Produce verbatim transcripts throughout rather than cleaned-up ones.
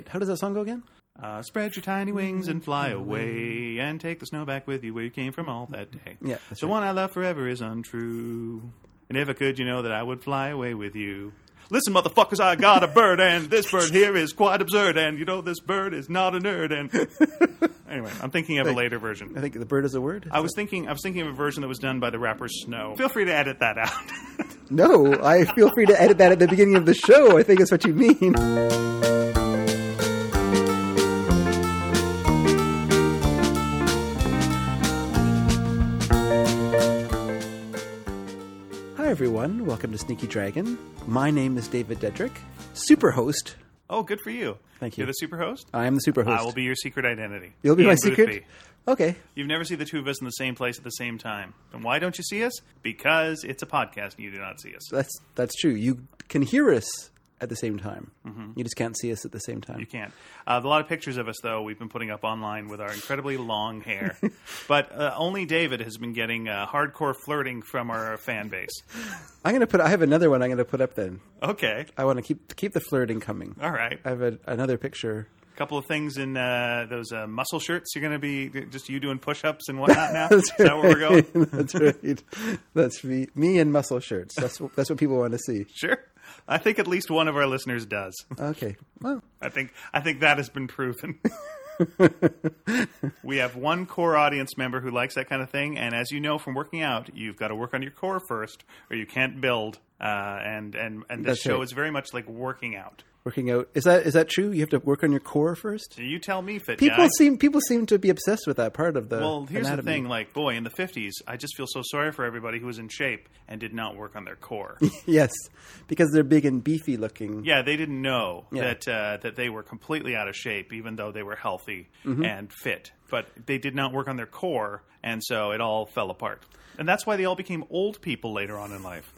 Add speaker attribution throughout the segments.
Speaker 1: How does that song go again?
Speaker 2: Uh, spread your tiny wings and fly away, and take the snow back with you where you came from all that day.
Speaker 1: Yeah, that's
Speaker 2: the
Speaker 1: right.
Speaker 2: one I love forever is untrue. And if I could, you know that I would fly away with you. Listen, motherfuckers, I got a bird, and this bird here is quite absurd, and you know this bird is not a nerd. And anyway, I'm thinking of a later version.
Speaker 1: I think the bird is a word.
Speaker 2: I was thinking, I was thinking of a version that was done by the rapper Snow. Feel free to edit that out.
Speaker 1: No, I feel free to edit that at the beginning of the show. I think that's what you mean. Hi, everyone. Welcome to Sneaky Dragon. My name is David Dedrick, superhost.
Speaker 2: Oh, good for you.
Speaker 1: Thank you.
Speaker 2: You're the superhost?
Speaker 1: I am the superhost.
Speaker 2: I will be your secret identity.
Speaker 1: You'll be
Speaker 2: Ian
Speaker 1: my
Speaker 2: Boothby.
Speaker 1: secret? Okay.
Speaker 2: You've never seen the two of us in the same place at the same time. And why don't you see us? Because it's a podcast and you do not see us.
Speaker 1: That's that's true. You can hear us at the same time. Mm-hmm. You just can't see us at the same time.
Speaker 2: You can't. Uh, a lot of pictures of us, though, we've been putting up online with our incredibly long hair. But uh, only David has been getting uh, hardcore flirting from our fan base.
Speaker 1: I'm going to put... I have another one I'm going to put up then.
Speaker 2: Okay.
Speaker 1: I want to keep keep the flirting coming.
Speaker 2: All right.
Speaker 1: I have a, another picture.
Speaker 2: A couple of things in uh, those uh, muscle shirts. You're going to be just you doing push-ups and whatnot now?
Speaker 1: That's
Speaker 2: Is that where we're going?
Speaker 1: That's right. That's me, me in muscle shirts. That's that's what people want to see.
Speaker 2: Sure. I think at least one of our listeners does.
Speaker 1: Okay. Well,
Speaker 2: I think I think that has been proven. We have one core audience member who likes that kind of thing, and as you know from working out, you've got to work on your core first, or you can't build. Uh, and and and this
Speaker 1: That's
Speaker 2: show
Speaker 1: right.
Speaker 2: is very much like working out.
Speaker 1: working out. Is that is that true? You have to work on your core first?
Speaker 2: You tell me, fit
Speaker 1: People
Speaker 2: guy.
Speaker 1: seem people seem to be obsessed with that part of the
Speaker 2: Well, here's
Speaker 1: anatomy.
Speaker 2: the thing. Like, boy, in the fifties, I just feel so sorry for everybody who was in shape and did not work on their core.
Speaker 1: Yes, because they're big and beefy looking.
Speaker 2: Yeah, they didn't know
Speaker 1: Yeah.
Speaker 2: that uh, that they were completely out of shape, even though they were healthy
Speaker 1: Mm-hmm.
Speaker 2: and fit. But they did not work on their core, and so it all fell apart. And that's why they all became old people later on in life.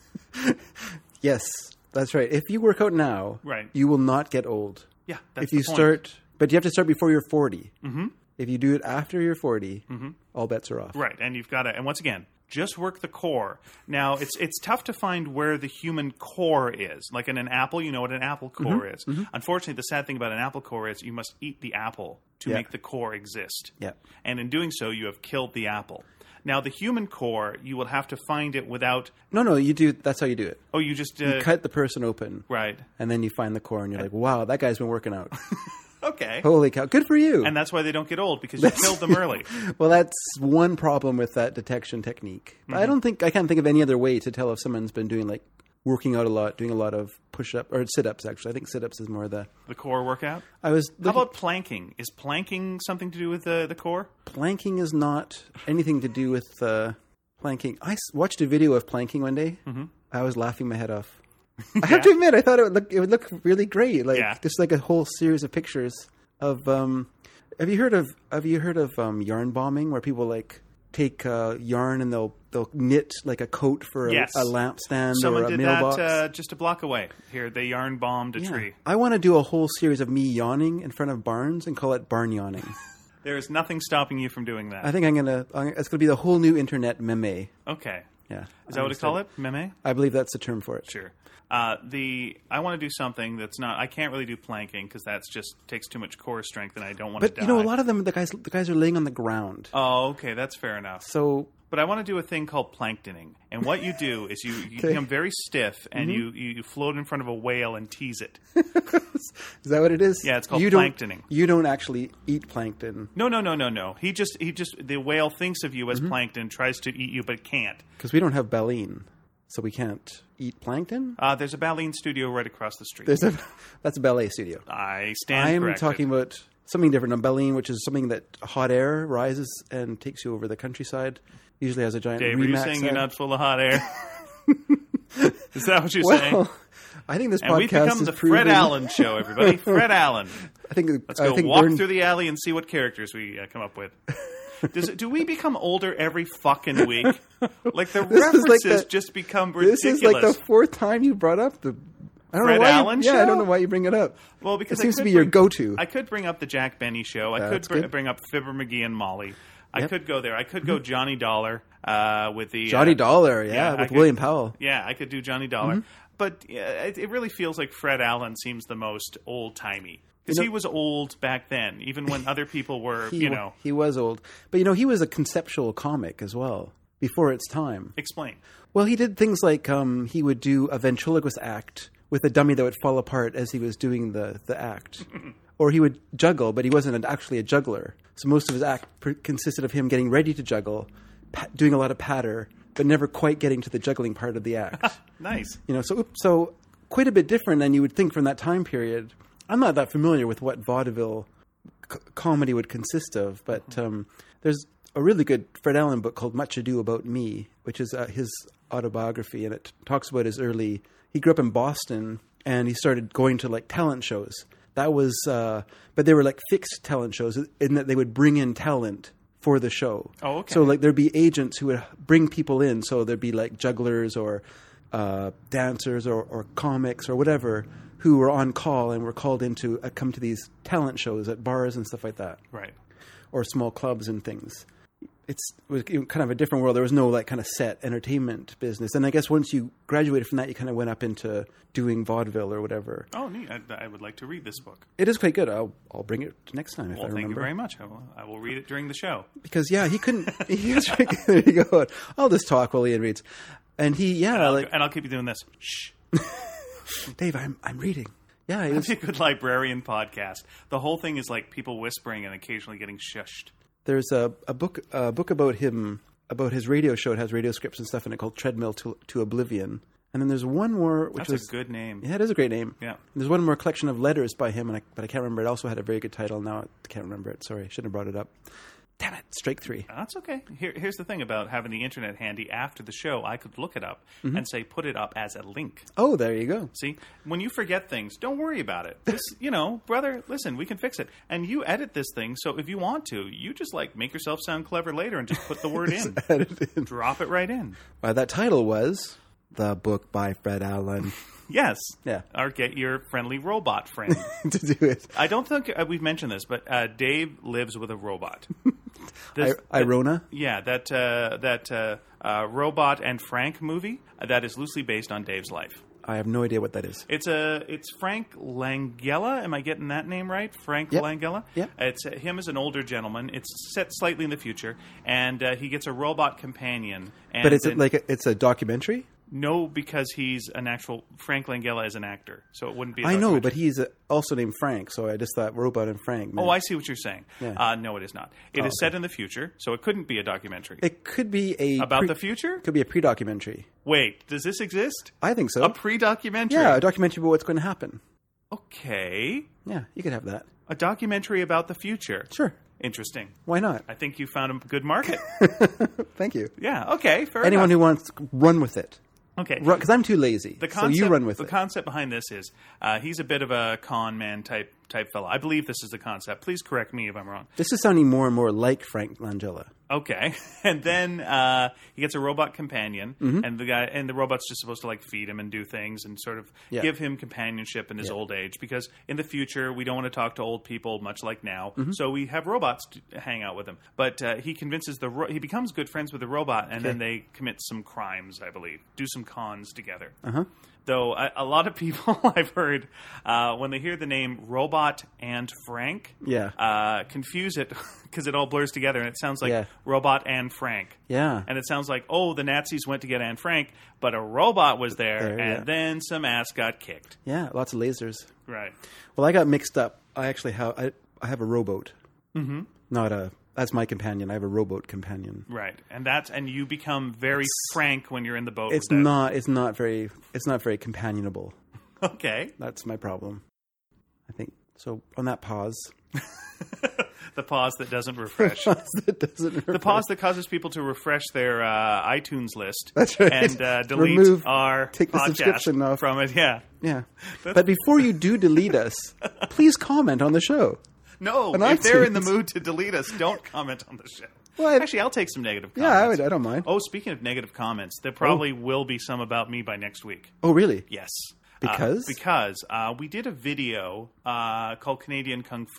Speaker 1: Yes, that's right. If you work out now,
Speaker 2: Right.
Speaker 1: you will not get old.
Speaker 2: Yeah, that's
Speaker 1: if you
Speaker 2: the point.
Speaker 1: start, but you have to start before you're forty. Mm-hmm. If you do it after you're forty, mm-hmm. all bets are off.
Speaker 2: Right, and you've got to, and once again, just work the core. Now, it's it's tough to find where the human core is. Like in an apple, you know what an apple core
Speaker 1: Mm-hmm.
Speaker 2: is. Mm-hmm. Unfortunately, the sad thing about an apple core is you must eat the apple to
Speaker 1: Yeah.
Speaker 2: make the core exist.
Speaker 1: Yeah.
Speaker 2: And in doing so, you have killed the apple. Now, the human core, you will have to find it without...
Speaker 1: No, no, you do. That's how you do it.
Speaker 2: Oh, you just... Uh,
Speaker 1: You cut the person open,
Speaker 2: Right.
Speaker 1: and then you find the core, and you're like, "Wow, that guy's been working out.
Speaker 2: Okay.
Speaker 1: Holy cow, good for you!"
Speaker 2: And that's why they don't get old, because you killed them early.
Speaker 1: Well, that's one problem with that detection technique. But
Speaker 2: Mm-hmm.
Speaker 1: I don't think I can't think of any other way to tell if someone's been doing like working out a lot, doing a lot of push-up or sit-ups. Actually, I think sit-ups is more the.
Speaker 2: The core workout?
Speaker 1: I was.
Speaker 2: How
Speaker 1: looking-
Speaker 2: about planking? Is planking something to do with the, the core?
Speaker 1: planking? Is not anything to do with uh, planking. I s- watched a video of planking one day. Mm-hmm. I was laughing my head off. I have to admit, I thought it would look it would look really great. Like
Speaker 2: Yeah.
Speaker 1: just like a whole series of pictures of. Um, have you heard of Have you heard of um, yarn bombing, where people like take uh, yarn and they'll they'll knit like a coat for a,
Speaker 2: Yes.
Speaker 1: a lampstand
Speaker 2: Someone
Speaker 1: or a
Speaker 2: did
Speaker 1: mailbox?
Speaker 2: that uh, just a block away. Here, they yarn bombed a
Speaker 1: Yeah.
Speaker 2: tree.
Speaker 1: I want to do a whole series of me yawning in front of barns and call it barn yawning.
Speaker 2: There is nothing stopping you from doing that.
Speaker 1: I think I'm gonna. I'm, it's gonna be the whole new internet meme.
Speaker 2: Okay.
Speaker 1: Yeah,
Speaker 2: Is that what they call it? Meme?
Speaker 1: I believe that's the term for it.
Speaker 2: Sure. Uh, the I want to do something that's not. I can't really do planking because that's just takes too much core strength, and I don't want
Speaker 1: But
Speaker 2: to die.
Speaker 1: you know, a lot of them, the guys, the guys are laying on the ground.
Speaker 2: Oh, okay, that's fair enough.
Speaker 1: So
Speaker 2: But I want to do a thing called planktoning, and what you do is you, you
Speaker 1: Okay.
Speaker 2: become very stiff, and
Speaker 1: Mm-hmm.
Speaker 2: you, you float in front of a whale and tease it.
Speaker 1: is that what it is?
Speaker 2: Yeah, it's called
Speaker 1: you don't-
Speaker 2: planktoning.
Speaker 1: You don't actually eat plankton
Speaker 2: No, no, no, no, no. He just he just the whale thinks of you
Speaker 1: Mm-hmm.
Speaker 2: as plankton, tries to eat you, but can't.
Speaker 1: because we don't have baleen, so we can't eat plankton.
Speaker 2: Uh, there's a Baleen studio right across the street.
Speaker 1: There's a that's a ballet studio.
Speaker 2: I stand
Speaker 1: I'm
Speaker 2: corrected.
Speaker 1: talking about something different. A baleen, which is something that hot air rises and takes you over the countryside. Usually has a giant
Speaker 2: Dave, are you
Speaker 1: Remax
Speaker 2: saying you're
Speaker 1: head.
Speaker 2: not full of hot air? Is that what you're saying?
Speaker 1: Well, I think this
Speaker 2: And we've
Speaker 1: podcast
Speaker 2: become
Speaker 1: is
Speaker 2: the
Speaker 1: proven,
Speaker 2: Fred Allen show, everybody. Fred Allen.
Speaker 1: I think
Speaker 2: Let's
Speaker 1: I
Speaker 2: go
Speaker 1: think
Speaker 2: walk
Speaker 1: Burn-
Speaker 2: through the alley and see what characters we uh, come up with. Does it, do we become older every fucking week? Like the
Speaker 1: This is like
Speaker 2: references
Speaker 1: the-
Speaker 2: just become ridiculous.
Speaker 1: This is like the fourth time you brought up the. I don't
Speaker 2: Fred
Speaker 1: know why.
Speaker 2: Allen
Speaker 1: you, yeah, I
Speaker 2: show?
Speaker 1: don't know why you bring it up.
Speaker 2: well, because
Speaker 1: it seems
Speaker 2: I
Speaker 1: to
Speaker 2: could
Speaker 1: be your
Speaker 2: bring-
Speaker 1: go-to.
Speaker 2: I could bring up the Jack Benny show. I could
Speaker 1: That's
Speaker 2: br-
Speaker 1: good.
Speaker 2: bring up Fibber McGee and Molly. I
Speaker 1: Yep.
Speaker 2: could go there. I could go Johnny Dollar uh, with the
Speaker 1: Johnny
Speaker 2: uh,
Speaker 1: Dollar, yeah,
Speaker 2: yeah, I
Speaker 1: with
Speaker 2: could-
Speaker 1: William Powell.
Speaker 2: Yeah, I could do Johnny Dollar.
Speaker 1: Mm-hmm.
Speaker 2: But uh, it, it really feels like Fred Allen seems the most old timey. Because
Speaker 1: You know-
Speaker 2: he was old back then, even when other people were,
Speaker 1: He,
Speaker 2: you
Speaker 1: wa-
Speaker 2: know.
Speaker 1: he was old, but you know, he was a conceptual comic as well before its time.
Speaker 2: Explain.
Speaker 1: Well, he did things like um, he would do a ventriloquist act with a dummy that would fall apart as he was doing the the act, or he would juggle, but he wasn't an, actually a juggler. So most of his act pr- consisted of him getting ready to juggle, pa- doing a lot of patter, but never quite getting to the juggling part of the act.
Speaker 2: Nice.
Speaker 1: You know, so oops, so quite a bit different than you would think from that time period. I'm not that familiar with what vaudeville c- comedy would consist of, but um, there's a really good Fred Allen book called Much Ado About Me, which is uh, his autobiography, and it talks about his early. He grew up in Boston, and he started going to like talent shows. That was, uh, but they were like fixed talent shows in that they would bring in talent for the show.
Speaker 2: Oh, okay.
Speaker 1: So like there'd be agents who would bring people in. So there'd be like jugglers or uh, dancers or, or comics or whatever who were on call and were called in to uh, come to these talent shows at bars and stuff like that,
Speaker 2: Right.
Speaker 1: or small clubs and things. It's, it was kind of a different world. There was no like kind of set entertainment business. And I guess once you graduated from that, you kind of went up into doing vaudeville or whatever.
Speaker 2: Oh, neat. I, I would like to read this book.
Speaker 1: It is quite good. I'll I'll bring it next time if
Speaker 2: Well,
Speaker 1: I
Speaker 2: thank
Speaker 1: remember.
Speaker 2: you very much. I will, I will read it during the show.
Speaker 1: Because yeah, he couldn't. He was very good. There you go. I'll just talk while Ian reads. And he yeah
Speaker 2: And I'll,
Speaker 1: like
Speaker 2: and I'll keep you doing this. Shh.
Speaker 1: Dave, I'm I'm reading. Yeah, he was,
Speaker 2: It's a good librarian podcast. The whole thing is like people whispering and occasionally getting shushed.
Speaker 1: there's a a book a book about him about his radio show. It has radio scripts and stuff in it called Treadmill to to Oblivion. And then there's one more which
Speaker 2: That's
Speaker 1: was
Speaker 2: a good name.
Speaker 1: yeah, it is a great name.
Speaker 2: Yeah.
Speaker 1: There's one more collection of letters by him, and I, but I can't remember. It also had a very good title. Now I can't remember it. Sorry, shouldn't have brought it up. Damn it, strike three.
Speaker 2: That's okay. Here, here's the thing about having the internet handy. After the show, I could look it up
Speaker 1: Mm-hmm.
Speaker 2: and say, put it up as a link.
Speaker 1: Oh, there you go.
Speaker 2: See, when you forget things, don't worry about it. This, you know, brother, listen, we can fix it. And you edit this thing, so if you want to, you just like make yourself sound clever later and just put the word in.
Speaker 1: Add it in.
Speaker 2: Drop it right in.
Speaker 1: Uh, that title was The Book by Fred Allen.
Speaker 2: Yes.
Speaker 1: Yeah.
Speaker 2: Or get your friendly robot friend.
Speaker 1: to do it.
Speaker 2: I don't think uh, we've mentioned this, but uh, Dave lives with a robot. This-
Speaker 1: I, Irona?
Speaker 2: Yeah, that uh, that uh, uh, Robot and Frank movie uh, that is loosely based on Dave's life.
Speaker 1: I have no idea what that is.
Speaker 2: It's a it's Frank Langella. Am I getting that name right? Frank
Speaker 1: Yep.
Speaker 2: Langella.
Speaker 1: Yep.
Speaker 2: It's uh, him as an older gentleman. It's set slightly in the future, and uh, he gets a robot companion. And
Speaker 1: But it's
Speaker 2: then-
Speaker 1: like a, it's a documentary?
Speaker 2: no, because he's an actual Frank Langella is an actor, so it wouldn't be. a
Speaker 1: I know,
Speaker 2: documentary.
Speaker 1: but he's uh, also named Frank, so I just thought Robot and Frank.
Speaker 2: Oh, I see what you're saying.
Speaker 1: Yeah.
Speaker 2: Uh, no, it is not. It
Speaker 1: Oh,
Speaker 2: is set in the future, so it couldn't be a documentary.
Speaker 1: It could be a
Speaker 2: About
Speaker 1: pre-
Speaker 2: the future?
Speaker 1: Could be a pre-documentary.
Speaker 2: Wait, does this exist?
Speaker 1: I think so.
Speaker 2: A pre-documentary?
Speaker 1: yeah, a documentary about what's going to happen.
Speaker 2: Okay.
Speaker 1: Yeah, you could have that.
Speaker 2: A documentary about the future.
Speaker 1: Sure.
Speaker 2: Interesting.
Speaker 1: Why not?
Speaker 2: I think you found a good market.
Speaker 1: Thank you.
Speaker 2: Yeah, okay, fair
Speaker 1: Anyone
Speaker 2: enough.
Speaker 1: who wants, run with it.
Speaker 2: Okay.
Speaker 1: Because I'm too lazy.
Speaker 2: The
Speaker 1: so
Speaker 2: concept,
Speaker 1: you run with
Speaker 2: the
Speaker 1: it.
Speaker 2: concept behind this is uh, he's a bit of a con man type type fella. I believe this is the concept. Please correct me if I'm wrong.
Speaker 1: This is sounding more and more like Frank Langella.
Speaker 2: Okay, and then uh, he gets a robot companion,
Speaker 1: Mm-hmm.
Speaker 2: and the guy and the robot's just supposed to like feed him and do things and sort of
Speaker 1: Yeah.
Speaker 2: give him companionship in his
Speaker 1: Yeah.
Speaker 2: old age. Because in the future, we don't want to talk to old people much like now,
Speaker 1: Mm-hmm.
Speaker 2: so we have robots to hang out with him. But uh, he convinces the ro- he becomes good friends with the robot, and then they commit some crimes, I believe, do some cons together.
Speaker 1: Uh-huh.
Speaker 2: Though a, a lot of people I've heard uh, when they hear the name Robot and Frank,
Speaker 1: Yeah.
Speaker 2: uh, confuse it because it all blurs together and it sounds like
Speaker 1: Yeah.
Speaker 2: Robot and Frank.
Speaker 1: Yeah.
Speaker 2: And it sounds like, oh, the Nazis went to get Anne Frank, but a robot was there,
Speaker 1: There,
Speaker 2: and
Speaker 1: yeah.
Speaker 2: then some ass got kicked.
Speaker 1: Yeah, lots of lasers.
Speaker 2: Right.
Speaker 1: Well, I got mixed up. I actually have I, I have a rowboat. Mm-hmm. Not a. That's my companion. I have a rowboat companion.
Speaker 2: Right. And that's and you become very frank when you're in the boat.
Speaker 1: It's
Speaker 2: with that.
Speaker 1: not. It's not very. It's not very companionable.
Speaker 2: Okay.
Speaker 1: That's my problem. I think so. On that pause.
Speaker 2: The pause that doesn't refresh.
Speaker 1: that doesn't.
Speaker 2: The pause that causes people to refresh their uh, iTunes list.
Speaker 1: That's right.
Speaker 2: And uh, delete
Speaker 1: Remove-
Speaker 2: our
Speaker 1: take the
Speaker 2: podcast
Speaker 1: subscription off.
Speaker 2: from it. Yeah.
Speaker 1: Yeah.
Speaker 2: That's-
Speaker 1: But before you do delete us, please comment on the show.
Speaker 2: No,
Speaker 1: On
Speaker 2: if they're in the
Speaker 1: iTunes.
Speaker 2: mood to delete us, don't comment on the show.
Speaker 1: Well, I-
Speaker 2: Actually, I'll take some negative
Speaker 1: Yeah,
Speaker 2: comments.
Speaker 1: I, would, I don't mind.
Speaker 2: Oh, speaking of negative comments, there probably will be some about me by next week.
Speaker 1: Oh, really?
Speaker 2: Yes.
Speaker 1: Because?
Speaker 2: Uh, because uh, we did a video uh, called Canadian Kung Fu.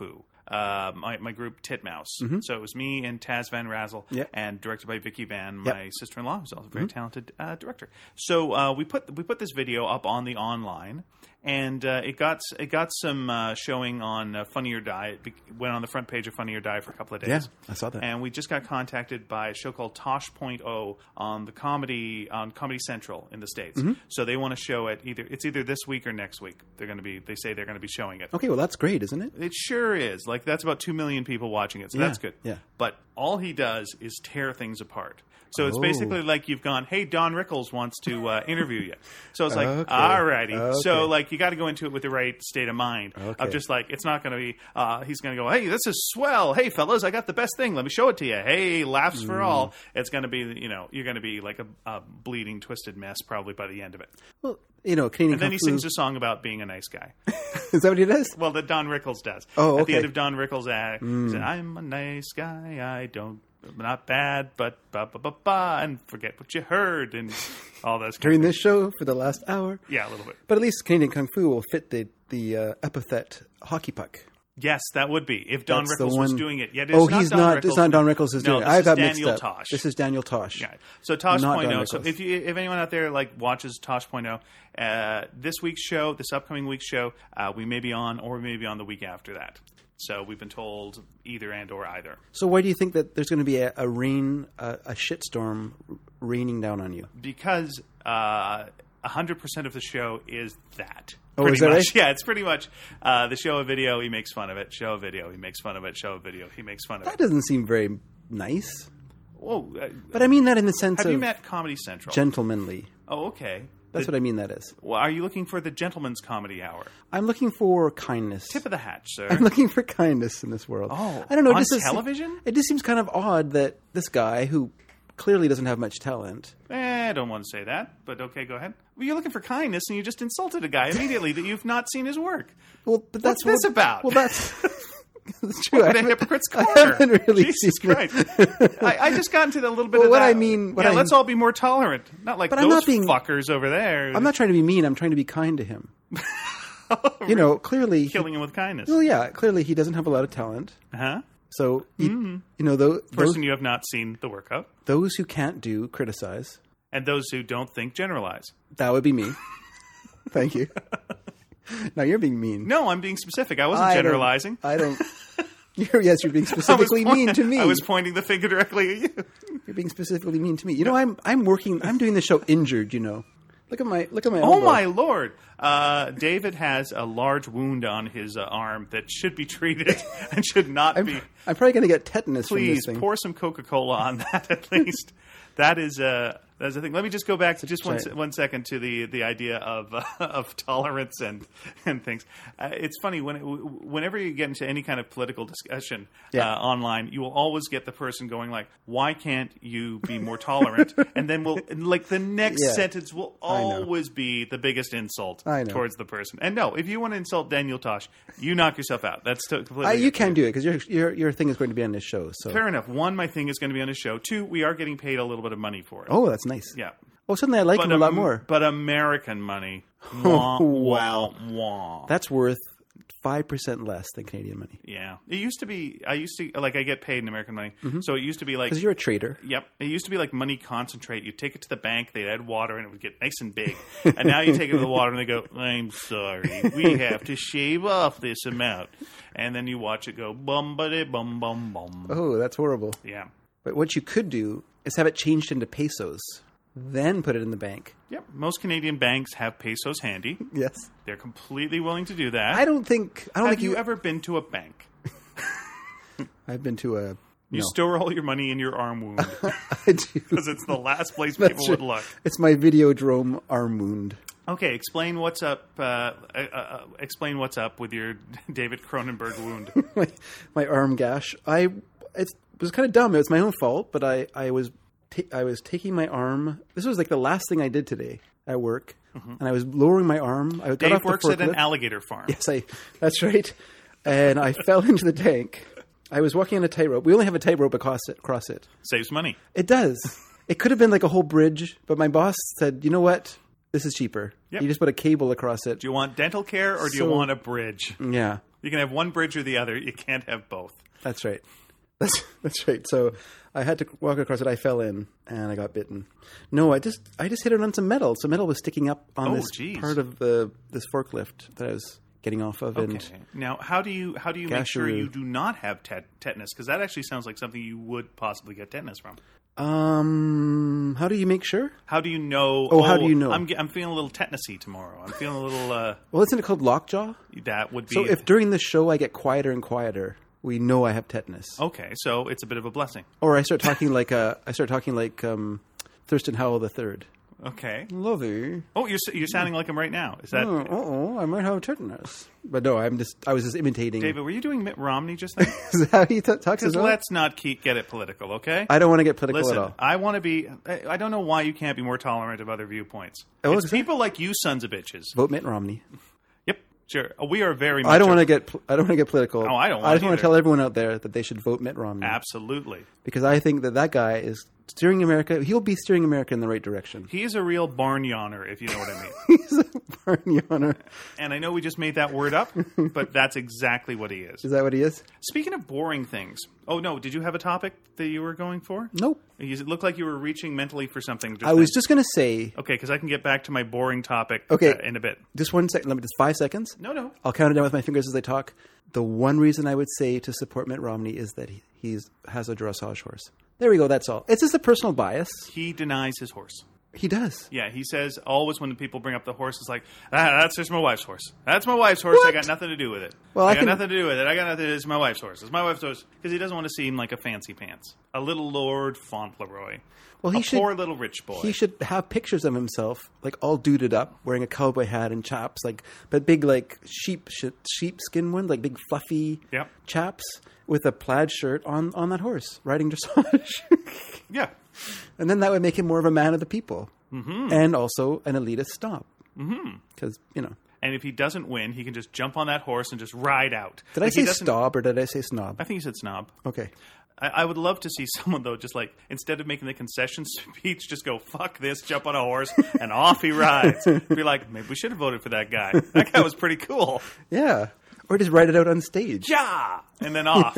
Speaker 2: uh, my, my group Titmouse. Mm-hmm. So it was me and Taz Van Razzle,
Speaker 1: Yep.
Speaker 2: and directed by Vicky Van,
Speaker 1: Yep.
Speaker 2: my sister-in-law, who's also a very mm-hmm. talented uh, director. So uh, we put we put this video up on the online, and uh, it got it got some uh, showing on uh, Funny or Die. It went on the front page of Funny or Die for a couple of days.
Speaker 1: Yeah, I saw that.
Speaker 2: And we just got contacted by a show called Tosh Point oh on the comedy on Comedy Central in the States. Mm-hmm. So they want to show it either it's either this week or next week. They're going to be they say they're going to be showing it.
Speaker 1: Okay, well that's great, isn't it?
Speaker 2: It sure is. Like that's about two million people watching it, so
Speaker 1: yeah,
Speaker 2: that's good.
Speaker 1: Yeah.
Speaker 2: But all he does is tear things apart. So it's
Speaker 1: oh.
Speaker 2: basically like you've gone, hey, Don Rickles wants to uh, interview you. So it's like,
Speaker 1: okay.
Speaker 2: all righty.
Speaker 1: Okay.
Speaker 2: So like you got to go into it with the right state of mind.
Speaker 1: Okay.
Speaker 2: Of just like, it's not going to be, uh, he's going to go, hey, this is swell. Hey, fellas, I got the best thing. Let me show it to you. Hey, laughs mm. for all. It's going to be, you know, you're going to be like a, a bleeding, twisted mess probably by the end of it.
Speaker 1: Well, you know, Canadian
Speaker 2: And then
Speaker 1: Kung
Speaker 2: he
Speaker 1: Fu...
Speaker 2: sings a song about being a nice guy.
Speaker 1: Is that what he does?
Speaker 2: Well, that Don Rickles does.
Speaker 1: Oh, okay.
Speaker 2: At the end of Don Rickles' act,
Speaker 1: mm.
Speaker 2: he said, I'm a nice guy. I don't. Not bad, but ba ba ba ba, and forget what you heard, and all those.
Speaker 1: During this show for the last hour?
Speaker 2: Yeah, a little bit.
Speaker 1: But at least Canadian Kung Fu will fit the, the uh, epithet hockey puck.
Speaker 2: Yes, that would be. If Don
Speaker 1: That's
Speaker 2: Rickles
Speaker 1: one...
Speaker 2: was doing it. Yet it's
Speaker 1: oh,
Speaker 2: not
Speaker 1: he's
Speaker 2: Don
Speaker 1: not.
Speaker 2: Rickles.
Speaker 1: It's not Don Rickles who's
Speaker 2: no,
Speaker 1: doing it.
Speaker 2: This
Speaker 1: I
Speaker 2: is
Speaker 1: got
Speaker 2: Daniel
Speaker 1: mixed up.
Speaker 2: Tosh.
Speaker 1: This is Daniel Tosh.
Speaker 2: Yeah. So Tosh
Speaker 1: Not
Speaker 2: point
Speaker 1: Don
Speaker 2: oh. So
Speaker 1: Rickles.
Speaker 2: if you, if anyone out there like watches Tosh point oh, uh, this week's show, this upcoming week's show, uh, we may be on, or we may be on the week after that. So we've been told either and or either.
Speaker 1: So why do you think that there's going to be a, a rain, a, a shitstorm raining down on you?
Speaker 2: Because uh, one hundred percent of the show is that.
Speaker 1: Oh,
Speaker 2: pretty
Speaker 1: is that
Speaker 2: much.
Speaker 1: right?
Speaker 2: Yeah, it's pretty much uh, the show a video, he makes fun of it. Show a video, he makes fun of it. Show a video, he makes fun of
Speaker 1: That
Speaker 2: it.
Speaker 1: doesn't seem very nice.
Speaker 2: Whoa. Uh,
Speaker 1: But I mean that in the sense
Speaker 2: have
Speaker 1: of
Speaker 2: you met Comedy Central?
Speaker 1: gentlemanly.
Speaker 2: Oh, okay.
Speaker 1: That's
Speaker 2: the,
Speaker 1: what I mean that is.
Speaker 2: Well, are you looking for the Gentleman's Comedy Hour?
Speaker 1: I'm looking for kindness.
Speaker 2: Tip of the hatch, sir.
Speaker 1: I'm looking for kindness in this world.
Speaker 2: Oh,
Speaker 1: I don't know.
Speaker 2: on
Speaker 1: it just
Speaker 2: television?
Speaker 1: Seems, it just seems kind of odd that this guy, who clearly doesn't have much talent...
Speaker 2: Eh, I don't want to say that, but okay, go ahead. Well, you're looking for kindness, and you just insulted a guy immediately that you've not seen his work.
Speaker 1: Well, but that's
Speaker 2: What's this
Speaker 1: what,
Speaker 2: about?
Speaker 1: Well, that's... That's true.
Speaker 2: What
Speaker 1: I
Speaker 2: a
Speaker 1: haven't-
Speaker 2: hypocrite's
Speaker 1: I
Speaker 2: corner.
Speaker 1: haven't really
Speaker 2: Jesus
Speaker 1: seen
Speaker 2: Christ.
Speaker 1: it.
Speaker 2: I, I just got into a little bit
Speaker 1: Well,
Speaker 2: of
Speaker 1: what
Speaker 2: that.
Speaker 1: I mean- what
Speaker 2: yeah,
Speaker 1: I-
Speaker 2: let's all be more tolerant. Not like
Speaker 1: But
Speaker 2: those
Speaker 1: I'm not being-
Speaker 2: fuckers over there.
Speaker 1: I'm not trying to be mean. I'm trying to be kind to him. You know, clearly...
Speaker 2: Killing him with kindness.
Speaker 1: Well, yeah, clearly he doesn't have a lot of talent.
Speaker 2: Huh?
Speaker 1: So, you,
Speaker 2: Mm-hmm.
Speaker 1: you know, those, those,
Speaker 2: Person you have not seen the work of.
Speaker 1: those who can't do, criticize.
Speaker 2: And those who don't think, generalize.
Speaker 1: That would be me. Thank you. Now you're being mean.
Speaker 2: No, I'm being specific. I wasn't
Speaker 1: I don't-
Speaker 2: generalizing.
Speaker 1: I don't... You're, yes, you're being
Speaker 2: I was
Speaker 1: specifically
Speaker 2: point-
Speaker 1: mean to me.
Speaker 2: I was pointing the finger directly at you.
Speaker 1: You're being specifically mean to me. You know, I'm I'm working. I'm doing the show injured. You know, look at my look at my.
Speaker 2: Oh
Speaker 1: elbow.
Speaker 2: my lord! Uh, David has a large wound on his uh, arm that should be treated and should not
Speaker 1: I'm,
Speaker 2: be.
Speaker 1: I'm probably going to get tetanus from
Speaker 2: Please
Speaker 1: this thing.
Speaker 2: pour some Coca-Cola on that at least. That is uh, that's the thing. Let me just go back to just one,
Speaker 1: Right.
Speaker 2: se- one second to the, the idea of uh, of tolerance and and things. Uh, it's funny when it, whenever you get into any kind of political discussion
Speaker 1: Yeah.
Speaker 2: uh, online, you will always get the person going like, "Why can't you be more tolerant?" And then we'll like the next
Speaker 1: Yeah.
Speaker 2: sentence will
Speaker 1: I know.
Speaker 2: always be the biggest insult
Speaker 1: I know.
Speaker 2: towards the person. And no, if you want to insult Daniel Tosh, you knock yourself out. That's to- completely.
Speaker 1: I, you
Speaker 2: up to
Speaker 1: can do it because your your your thing is going to be on this show. So
Speaker 2: Fair enough. One, my thing is going to be on his show. Two, we are getting paid a little bit of money for it.
Speaker 1: oh, that's nice.
Speaker 2: Yeah.
Speaker 1: Oh, suddenly I like him a lot
Speaker 2: Am-
Speaker 1: more.
Speaker 2: But American money. Wah,
Speaker 1: wow.
Speaker 2: wah, wah.
Speaker 1: That's worth five percent less than Canadian money
Speaker 2: Yeah. It used to be, I used to, like, I get paid in American money. So it used to be like,
Speaker 1: because you're a trader.
Speaker 2: yep. It used to be like money concentrate. You take it to the bank, they'd add water, and it would get nice and big. And now you take it to the water, and they go, I'm sorry, we have to shave off this amount. And then you watch it go, bum, ba bum, bum, bum.
Speaker 1: Oh, that's horrible.
Speaker 2: Yeah.
Speaker 1: But what you could do is have it changed into pesos, then put it in the bank.
Speaker 2: Yep. Most Canadian banks have pesos handy.
Speaker 1: Yes.
Speaker 2: They're completely willing to do that.
Speaker 1: I don't think I don't
Speaker 2: Have
Speaker 1: think
Speaker 2: you,
Speaker 1: you.
Speaker 2: ever been to a bank?
Speaker 1: I've been to a.
Speaker 2: You
Speaker 1: no.
Speaker 2: store all your money in your arm wound
Speaker 1: I do.
Speaker 2: because it's the last place
Speaker 1: That's
Speaker 2: people
Speaker 1: true.
Speaker 2: would look.
Speaker 1: It's my Videodrome arm wound.
Speaker 2: Okay, explain what's up. Uh, uh, uh, explain what's up with your David Cronenberg wound.
Speaker 1: my, my arm gash. I it was kind of dumb. It was my own fault, but I I was ta- I was taking my arm. This was like the last thing I did today at work, and I was lowering my arm. I got
Speaker 2: Dave
Speaker 1: off the
Speaker 2: works at an
Speaker 1: forklift.
Speaker 2: alligator farm.
Speaker 1: Yes, I. That's right. And I fell into the tank. I was walking on a tightrope. We only have a tightrope across it. Across it.
Speaker 2: Saves money.
Speaker 1: It does. It could have been like a whole bridge, but my boss said, "You know what? This is cheaper.
Speaker 2: Yep.
Speaker 1: You just put a cable across it."
Speaker 2: Do you want dental care or do
Speaker 1: So-
Speaker 2: you want a bridge?
Speaker 1: Yeah.
Speaker 2: You can have one bridge or the other. You can't have both.
Speaker 1: That's right. That's that's right. So I had to walk across it. I fell in and I got bitten. No, I just I just hit it on some metal. Some metal was sticking up on
Speaker 2: Oh,
Speaker 1: this
Speaker 2: geez.
Speaker 1: part of the this forklift that I was getting off of.
Speaker 2: Okay.
Speaker 1: And
Speaker 2: Now, how do you how do you make sure
Speaker 1: Gasharoo.
Speaker 2: you do not have tet- tetanus? Because that actually sounds like something you would possibly get tetanus from.
Speaker 1: um, how do you make sure?
Speaker 2: How do you know?
Speaker 1: Oh, how do you know?
Speaker 2: I'm, ge- I'm feeling a little tetanusy tomorrow. I'm feeling a little. Uh,
Speaker 1: Well, isn't it called lockjaw?
Speaker 2: that would be.
Speaker 1: So if during the show I get quieter and quieter, we know I have tetanus.
Speaker 2: okay, so it's a bit of a blessing.
Speaker 1: Or I start talking like uh, I start talking like um, Thurston Howell the Third.
Speaker 2: Okay.
Speaker 1: Lovey.
Speaker 2: Oh, you're you're sounding like him right now. Is that
Speaker 1: Oh, oh, I might have tetanus. But no, I'm just I was just imitating.
Speaker 2: David? Were you doing Mitt Romney just then?
Speaker 1: Is that how he t- talks as
Speaker 2: Because
Speaker 1: well?
Speaker 2: let's not keep get it political, okay?
Speaker 1: I don't want to get political
Speaker 2: Listen,
Speaker 1: at all.
Speaker 2: I want to be. I, I don't know why you can't be more tolerant of other viewpoints.
Speaker 1: Oh,
Speaker 2: it's
Speaker 1: exactly.
Speaker 2: people like you, sons of bitches.
Speaker 1: Vote Mitt Romney.
Speaker 2: Yep, sure. We are very. much
Speaker 1: I don't want to
Speaker 2: a-
Speaker 1: get. pl- I don't want to get political.
Speaker 2: Oh, I don't
Speaker 1: I
Speaker 2: want
Speaker 1: just want
Speaker 2: either.
Speaker 1: to tell everyone out there that they should vote Mitt Romney
Speaker 2: Absolutely.
Speaker 1: because I think that that guy is steering America. He'll be steering America in the right direction.
Speaker 2: He is a real barn yawner, if you know what I mean.
Speaker 1: He's a barn yawner.
Speaker 2: And I know we just made that word up, but that's exactly what he is.
Speaker 1: Is that what he is?
Speaker 2: Speaking of boring things. Oh, no. Did you have a topic that you were going for?
Speaker 1: Nope.
Speaker 2: You it looked like you were reaching mentally for something. Just
Speaker 1: I was
Speaker 2: then.
Speaker 1: just going to say.
Speaker 2: Okay, because I can get back to my boring topic
Speaker 1: Okay.
Speaker 2: uh, in a bit.
Speaker 1: Just one second. Let me just five seconds.
Speaker 2: No, no.
Speaker 1: I'll count it down with my fingers as I talk. The one reason I would say to support Mitt Romney is that he he's, has a dressage horse. There we go. That's all. It's just a personal bias.
Speaker 2: He denies his horse.
Speaker 1: He does.
Speaker 2: Yeah, he says always when the people bring up the horse, it's like, ah, that's just my wife's horse. That's my wife's horse. I
Speaker 1: What?
Speaker 2: got nothing to do with it.
Speaker 1: Well,
Speaker 2: I,
Speaker 1: I
Speaker 2: got
Speaker 1: can-
Speaker 2: nothing to do with it. I got nothing to do with it. It's my wife's horse. It's my wife's horse. Because he doesn't want to seem like a fancy pants. A little Lord Fauntleroy.
Speaker 1: Well, he
Speaker 2: a
Speaker 1: should-
Speaker 2: poor little rich boy.
Speaker 1: He should have pictures of himself, like all duded up, wearing a cowboy hat and chaps, like but big like sheep sh- sheepskin one, like big fluffy
Speaker 2: Yep.
Speaker 1: chaps with a plaid shirt on on that horse, riding dressage.
Speaker 2: Yeah.
Speaker 1: And then that would make him more of a man of the people, mm-hmm. and also an elitist snob. Because mm-hmm. you know,
Speaker 2: And if he doesn't win, he can just jump on that horse and just ride out.
Speaker 1: did
Speaker 2: Like,
Speaker 1: I
Speaker 2: he
Speaker 1: say
Speaker 2: doesn't-
Speaker 1: snob or did I say snob?
Speaker 2: I think he said snob.
Speaker 1: Okay.
Speaker 2: I, I would love to see someone, though, just like, instead of making the concession speech, just go, fuck this, jump on a horse, and off he rides. Be like, maybe we should have voted for that guy. That guy was pretty cool.
Speaker 1: Yeah. Or just write it out on stage.
Speaker 2: Yeah! And then off.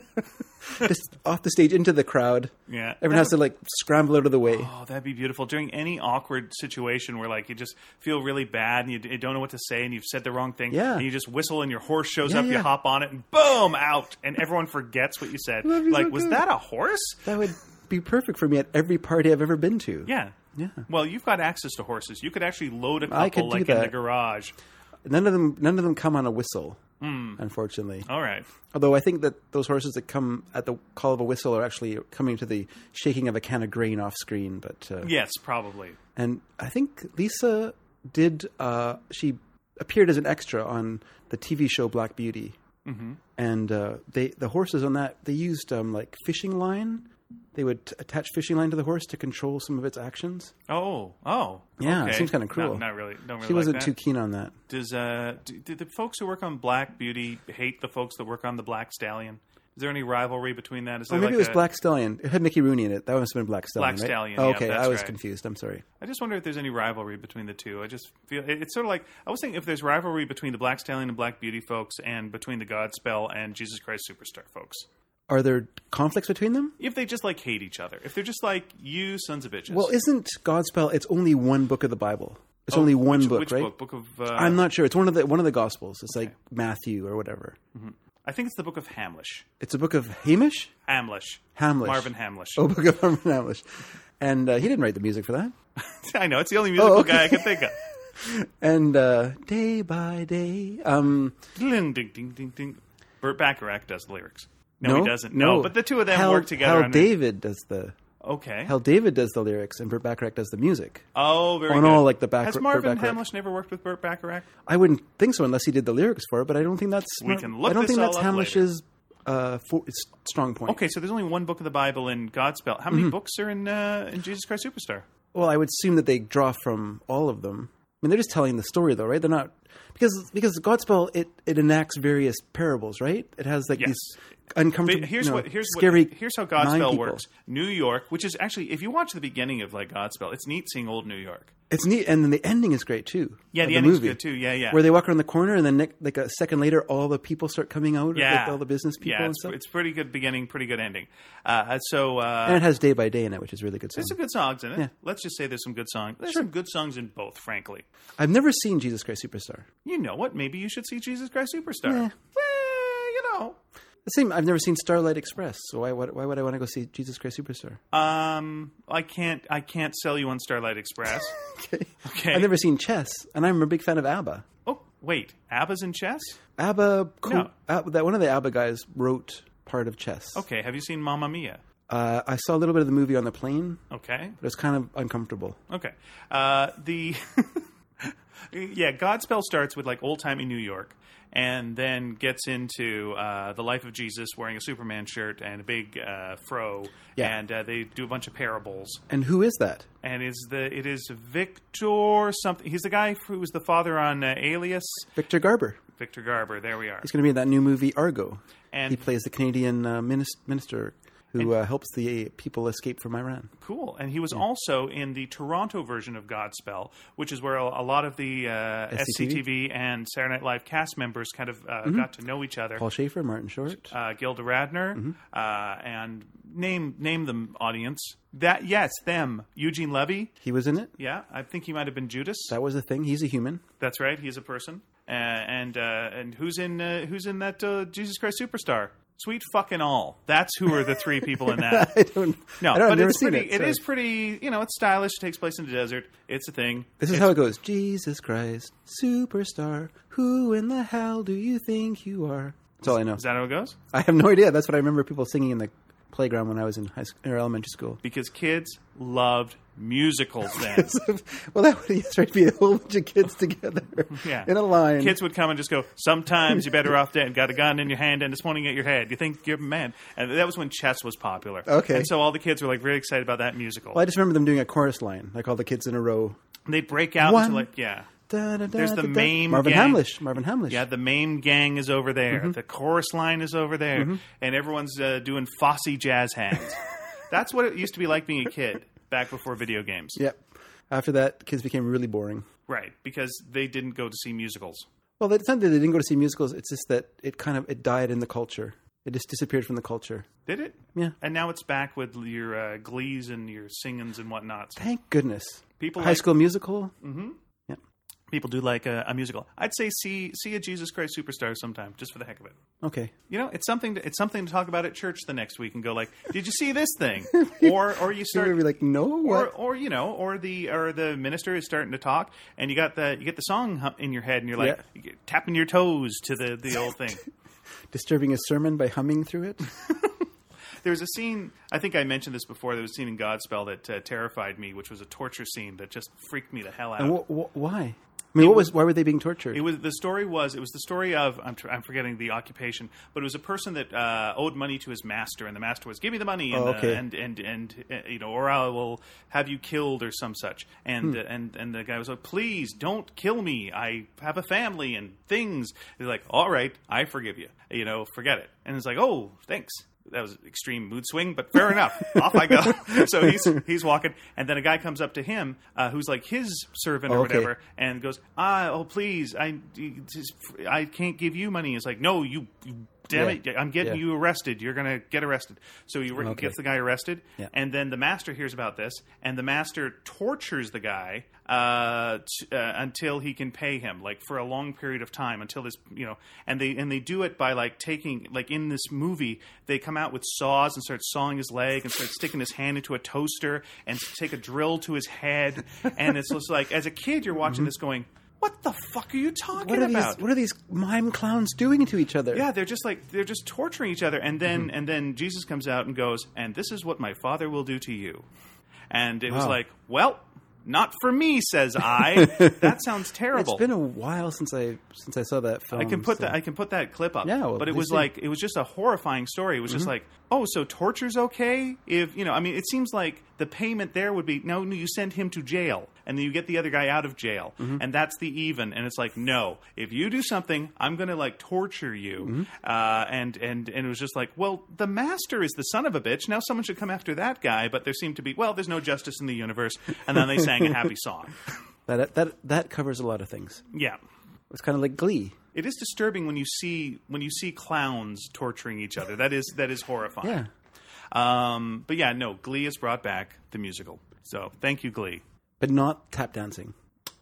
Speaker 1: Just off the stage into the crowd.
Speaker 2: Yeah.
Speaker 1: Everyone has to like scramble out of the way.
Speaker 2: Oh, that'd be beautiful. During any awkward situation where, like, you just feel really bad and you, you don't know what to say and you've said the wrong thing,
Speaker 1: Yeah.
Speaker 2: and you just whistle and your horse shows
Speaker 1: Yeah,
Speaker 2: up, you
Speaker 1: yeah.
Speaker 2: hop on it, and boom, out, and everyone forgets what you said.
Speaker 1: That'd be
Speaker 2: Like,
Speaker 1: so
Speaker 2: was
Speaker 1: good.
Speaker 2: that a horse?
Speaker 1: That would be perfect for me at every party I've ever been to.
Speaker 2: Yeah.
Speaker 1: Yeah.
Speaker 2: Well, you've got access to horses. You could actually load a couple,
Speaker 1: I could do
Speaker 2: like, in the
Speaker 1: that.
Speaker 2: garage.
Speaker 1: None of them none of them come on a whistle,
Speaker 2: Hmm.
Speaker 1: unfortunately.
Speaker 2: All right.
Speaker 1: Although I think that those horses that come at the call of a whistle are actually coming to the shaking of a can of grain off screen. But uh,
Speaker 2: Yes, probably.
Speaker 1: and I think Lisa did. Uh, she appeared as an extra on the T V show Black Beauty, mm-hmm. and uh, they the horses on that they used um, like fishing line. They would t- attach fishing line to the horse to control some of its actions.
Speaker 2: Oh, oh.
Speaker 1: Yeah,
Speaker 2: okay.
Speaker 1: it seems kind of cruel.
Speaker 2: Not, not really. Don't really
Speaker 1: She wasn't
Speaker 2: like
Speaker 1: too
Speaker 2: that.
Speaker 1: keen on that.
Speaker 2: Does uh, do, do the folks who work on Black Beauty hate the folks that work on the Black Stallion? Is there any rivalry between that? Is
Speaker 1: Or
Speaker 2: there
Speaker 1: maybe
Speaker 2: like
Speaker 1: it was
Speaker 2: a,
Speaker 1: Black Stallion. It had Mickey Rooney in it. That must have been Black Stallion,
Speaker 2: Black
Speaker 1: right?
Speaker 2: Stallion,
Speaker 1: Oh,
Speaker 2: yeah,
Speaker 1: okay,
Speaker 2: that's
Speaker 1: I was
Speaker 2: right.
Speaker 1: confused. I'm sorry.
Speaker 2: I just wonder if there's any rivalry between the two. I just feel it- it's sort of like I was thinking if there's rivalry between the Black Stallion and Black Beauty folks, and between the Godspell and Jesus Christ Superstar folks.
Speaker 1: Are there conflicts between them?
Speaker 2: If they just like hate each other, if they're just like you sons of bitches.
Speaker 1: Well, isn't Godspell? It's only one book of the Bible. It's
Speaker 2: Oh,
Speaker 1: only one
Speaker 2: which,
Speaker 1: book,
Speaker 2: which
Speaker 1: right?
Speaker 2: Book? Book of. Uh,
Speaker 1: I'm not sure. It's one of the one of the Gospels. It's like Matthew or whatever.
Speaker 2: I think it's the Book of Hamlish.
Speaker 1: It's a book of Hamish.
Speaker 2: Hamlish.
Speaker 1: Hamlish.
Speaker 2: Marvin Hamlish.
Speaker 1: Oh, book of Marvin Hamlish. And uh, he didn't write the music for that.
Speaker 2: I know it's the only musical
Speaker 1: Oh, okay.
Speaker 2: guy I can think of.
Speaker 1: And uh, day by day, um,
Speaker 2: Ding ding ding ding ding. Burt Bacharach does the lyrics. No,
Speaker 1: no,
Speaker 2: he doesn't. No, but the two of them
Speaker 1: Hal,
Speaker 2: work together.
Speaker 1: Hal
Speaker 2: on
Speaker 1: David does the
Speaker 2: Okay.
Speaker 1: Hal David does the lyrics, and Burt Bacharach does the music.
Speaker 2: Oh, very
Speaker 1: On
Speaker 2: good.
Speaker 1: all, like, the back-
Speaker 2: Has
Speaker 1: Burt
Speaker 2: Marvin
Speaker 1: Bacharach.
Speaker 2: Hamlish never worked with Burt Bacharach?
Speaker 1: I wouldn't think so unless he did the lyrics for it, but I don't think that's
Speaker 2: We can look
Speaker 1: I don't
Speaker 2: this
Speaker 1: think
Speaker 2: all
Speaker 1: that's
Speaker 2: up
Speaker 1: Hamlish's uh, for, it's strong point.
Speaker 2: Okay, so there's only one book of the Bible in Godspell. How many
Speaker 1: Mm-hmm.
Speaker 2: books are in uh, in Jesus Christ Superstar?
Speaker 1: Well, I would assume that they draw from all of them. I mean, they're just telling the story, though, right? They're not because because Godspell it, it enacts various parables, right? It has like
Speaker 2: Yes.
Speaker 1: these uncomfortable,
Speaker 2: But here's
Speaker 1: you know,
Speaker 2: what here's
Speaker 1: scary.
Speaker 2: what, here's how
Speaker 1: nine
Speaker 2: Godspell
Speaker 1: people.
Speaker 2: works. New York, which is actually if you watch the beginning of like Godspell, it's neat seeing old New York.
Speaker 1: It's neat, and then the ending is great too.
Speaker 2: Yeah,
Speaker 1: of
Speaker 2: the,
Speaker 1: the
Speaker 2: ending's
Speaker 1: movie,
Speaker 2: good too. Yeah, yeah.
Speaker 1: where they walk around the corner, and then ne- like a second later, all the people start coming out.
Speaker 2: yeah,
Speaker 1: like all the business people
Speaker 2: yeah,
Speaker 1: and
Speaker 2: it's,
Speaker 1: stuff.
Speaker 2: it's pretty good beginning, pretty good ending. Uh, so uh,
Speaker 1: And it has Day by Day in it, which is a really good song.
Speaker 2: there's some good songs in it.
Speaker 1: Yeah.
Speaker 2: Let's just say there's some good songs. There's
Speaker 1: Sure.
Speaker 2: some good songs in both, frankly.
Speaker 1: I've never seen Jesus Christ Superstar.
Speaker 2: You know what? Maybe you should see Jesus Christ Superstar.
Speaker 1: Yeah.
Speaker 2: Well, you know.
Speaker 1: The same. I've never seen Starlight Express, so why, why, why would I want to go see Jesus Christ Superstar?
Speaker 2: Um, I can't. I can't sell you on Starlight Express.
Speaker 1: Okay.
Speaker 2: Okay.
Speaker 1: I've never seen Chess, and I'm a big fan of ABBA.
Speaker 2: Oh, wait. ABBA's in Chess?
Speaker 1: ABBA, co-
Speaker 2: No.
Speaker 1: uh, that one of the ABBA guys wrote part of Chess.
Speaker 2: Okay. Have you seen Mamma Mia?
Speaker 1: Uh, I saw a little bit of the movie on the plane,
Speaker 2: Okay.
Speaker 1: but it was kind of uncomfortable.
Speaker 2: Okay. Uh, the yeah, Godspell starts with like old timey New York, and then gets into uh, the life of Jesus wearing a Superman shirt and a big uh, fro,
Speaker 1: Yeah.
Speaker 2: and uh, they do a bunch of parables.
Speaker 1: And who is that?
Speaker 2: And is the it is Victor something? He's the guy who was the father on uh, Alias.
Speaker 1: Victor Garber.
Speaker 2: Victor Garber. There we are.
Speaker 1: He's going to be in that new movie Argo.
Speaker 2: And
Speaker 1: He plays the Canadian uh, minis- minister who uh, helps the people escape from Iran.
Speaker 2: Cool. And he was also in the Toronto version of Godspell, which is where a, a lot of the uh, S C T V and Saturday Night Live cast members kind of uh, got to know each other.
Speaker 1: Paul Schaefer, Martin Short.
Speaker 2: Uh, Gilda Radner,
Speaker 1: Mm-hmm.
Speaker 2: uh, and name name them, audience. That yes, them. Eugene Levy.
Speaker 1: He was in it.
Speaker 2: Yeah, I think he might have been Judas.
Speaker 1: That was the thing. He's a human.
Speaker 2: That's right. He's a person. Uh, and uh, and who's in uh, who's in that uh, Jesus Christ Superstar? Sweet fucking all. That's who are the three people in that.
Speaker 1: I don't.
Speaker 2: No,
Speaker 1: I don't, I've
Speaker 2: but
Speaker 1: never
Speaker 2: it's
Speaker 1: seen
Speaker 2: pretty.
Speaker 1: it.
Speaker 2: It
Speaker 1: so-
Speaker 2: is pretty. You know, it's stylish. It takes place in the desert. It's a thing.
Speaker 1: This is
Speaker 2: It's-
Speaker 1: how it goes. Jesus Christ, superstar. Who in the hell do you think you are? That's all I know.
Speaker 2: Is that how it goes?
Speaker 1: I have no idea. That's what I remember people singing in the playground when I was in high school, or elementary school.
Speaker 2: Because kids loved musicals then.
Speaker 1: Well, that would yes, right, be a whole bunch of kids together
Speaker 2: Yeah.
Speaker 1: in a line.
Speaker 2: Kids would come and just go, sometimes you're better off dead. Got a gun in your hand and it's pointing at your head. You think you're a man. And that was when chess was popular.
Speaker 1: Okay.
Speaker 2: And so all the kids were like very excited about that musical.
Speaker 1: Well, I just remember them doing a chorus line, like all the kids in a row.
Speaker 2: They'd break out
Speaker 1: One.
Speaker 2: into like, yeah.
Speaker 1: Da, da, da,
Speaker 2: There's the
Speaker 1: da, da.
Speaker 2: main
Speaker 1: Marvin
Speaker 2: gang.
Speaker 1: Hamlish. Marvin Hamlish.
Speaker 2: Yeah, the main gang is over there.
Speaker 1: Mm-hmm.
Speaker 2: The chorus line is over there. And everyone's uh, doing Fosse jazz hands. That's what it used to be like being a kid back before video games.
Speaker 1: Yep. After that, kids became really boring.
Speaker 2: Right, because they didn't go to see musicals.
Speaker 1: Well, it's not that they didn't go to see musicals. It's just that it kind of it died in the culture. It just disappeared from the culture.
Speaker 2: Did it?
Speaker 1: Yeah.
Speaker 2: And now it's back with your uh, glees and your singings and whatnots.
Speaker 1: Thank goodness.
Speaker 2: People
Speaker 1: High
Speaker 2: like-
Speaker 1: School Musical.
Speaker 2: People do like a, a musical. I'd say see see a Jesus Christ Superstar sometime, just for the heck of it.
Speaker 1: Okay.
Speaker 2: You know, it's something to, it's something to talk about at church the next week and go like, "Did you see this thing?" Or or you
Speaker 1: You're
Speaker 2: start
Speaker 1: gonna be like, no,
Speaker 2: or
Speaker 1: what?
Speaker 2: or you know, or the or the minister is starting to talk, and you got the you get the song hum- in your head, and you're like
Speaker 1: Yeah.
Speaker 2: you get- tapping your toes to the the old thing.
Speaker 1: Disturbing a sermon by humming through it.
Speaker 2: There was a scene, I think I mentioned this before, there was a scene in Godspell that uh, terrified me, which was a torture scene that just freaked me the hell out.
Speaker 1: And wh- wh- why? I mean, what was? Why were they being tortured?
Speaker 2: It was the story was it was the story of I'm, tr- I'm forgetting the occupation, but it was a person that uh, owed money to his master, and the master was give me the money, and
Speaker 1: Oh,
Speaker 2: the-
Speaker 1: okay.
Speaker 2: and, and and uh, you know, or I will have you killed or some such. And
Speaker 1: Hmm.
Speaker 2: uh, and and the guy was like, please don't kill me. I have a family and things. He's like, all right, I forgive you. You know, forget it. And it's like, oh, thanks. That was an extreme mood swing, but fair enough. Off I go. So he's he's walking, and then a guy comes up to him, uh, who's like his servant or
Speaker 1: Okay.
Speaker 2: whatever, and goes, "Ah, oh please, I, I can't give you money." It's like, "No, you, you damn
Speaker 1: Yeah.
Speaker 2: it, I'm getting
Speaker 1: Yeah.
Speaker 2: you arrested. You're gonna get arrested." So he
Speaker 1: Okay.
Speaker 2: gets the guy arrested,
Speaker 1: Yeah.
Speaker 2: and then the master hears about this, and the master tortures the guy uh, t- uh, until he can pay him, like for a long period of time, until this, you know, and they and they do it by like taking, like in this movie, they come out with saws and start sawing his leg and start sticking his hand into a toaster and take a drill to his head, and it's just like, as a kid, you're watching this going, what the fuck are you talking
Speaker 1: what are
Speaker 2: about?
Speaker 1: these? What are these mime clowns doing to each other?
Speaker 2: Yeah, they're just like they're just torturing each other, and then and then Jesus comes out and goes, "And this is what my Father will do to you." And it was
Speaker 1: Wow.
Speaker 2: like, well, not for me, says I. That sounds terrible.
Speaker 1: It's been a while since I since I saw that film.
Speaker 2: I can put
Speaker 1: so-
Speaker 2: that I can put that clip up.
Speaker 1: Yeah, well,
Speaker 2: but it
Speaker 1: please
Speaker 2: was
Speaker 1: do.
Speaker 2: like it was just a horrifying story. It was just like, oh, so torture's okay? If you know, I mean, it seems like the payment there would be no, no, you send him to jail. and then you get the other guy out of jail,
Speaker 1: Mm-hmm.
Speaker 2: and that's the even. And it's like, no, if you do something, I'm going to like torture you.
Speaker 1: Mm-hmm.
Speaker 2: Uh, and and and it was just like, well, the master is the son of a bitch. Now someone should come after that guy. But there seemed to be, well, there's no justice in the universe. And then they sang a happy song.
Speaker 1: That that that covers a lot of things.
Speaker 2: Yeah.
Speaker 1: It's kind of like Glee.
Speaker 2: It is disturbing when you see when you see clowns torturing each other. That is that is horrifying.
Speaker 1: Yeah.
Speaker 2: Um, but yeah, no, Glee has brought back the musical. So thank you, Glee.
Speaker 1: But not tap dancing.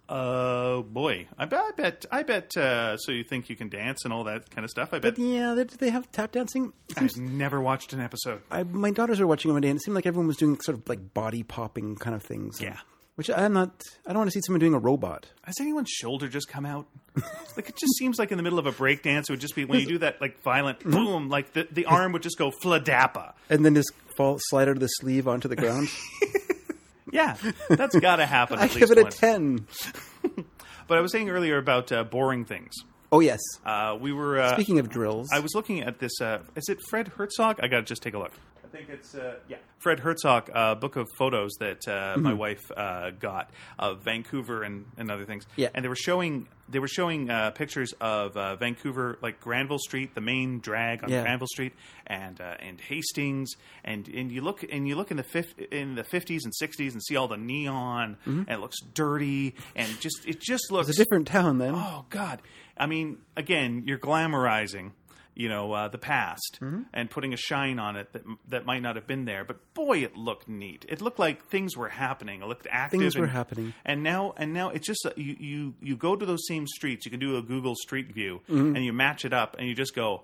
Speaker 2: Uh, boy, I bet, I bet, I bet. Uh, so you think you can dance and all that kind of stuff? I bet.
Speaker 1: But yeah, they, they have tap dancing. It seems-
Speaker 2: I've never watched an episode.
Speaker 1: I, my daughters were watching it one day, and it seemed like everyone was doing sort of like body popping kind of things.
Speaker 2: Yeah.
Speaker 1: Which I'm not. I don't want to see someone doing a robot.
Speaker 2: Has anyone's shoulder just come out? Like, it just seems like in the middle of a break dance, it would just be when you do that like violent boom, like the, the arm would just go fladappa.
Speaker 1: And then just fall slide out of the sleeve onto the ground.
Speaker 2: Yeah, that's got to happen.
Speaker 1: I
Speaker 2: At
Speaker 1: give
Speaker 2: least
Speaker 1: it a
Speaker 2: once.
Speaker 1: ten.
Speaker 2: But I was saying earlier about uh, boring things.
Speaker 1: Oh yes.
Speaker 2: Uh, we were uh,
Speaker 1: Speaking of drills,
Speaker 2: I was looking at this. Uh, is it Fred Herzog? I got to just take a look. I think it's uh, yeah, Fred Herzog, uh, book of photos that uh,
Speaker 1: Mm-hmm.
Speaker 2: my wife uh, got of Vancouver and, and other things.
Speaker 1: Yeah.
Speaker 2: And they were showing they were showing uh, pictures of uh, Vancouver, like Granville Street, the main drag on
Speaker 1: Yeah.
Speaker 2: Granville Street, and uh, and Hastings, and and you look and you look in the fif- in the fifties and sixties and see all the neon, and it looks dirty, and just it just looks
Speaker 1: it's a different town then.
Speaker 2: Oh God! I mean, again, you're glamorizing, you know, uh, the past
Speaker 1: Mm-hmm.
Speaker 2: and putting a shine on it that that might not have been there. But boy, it looked neat. It looked like things were happening. It looked active.
Speaker 1: Things were
Speaker 2: and,
Speaker 1: happening.
Speaker 2: And now, and now, it's just uh, you, you you go to those same streets. You can do a Google Street View,
Speaker 1: Mm-hmm.
Speaker 2: and you match it up, and you just go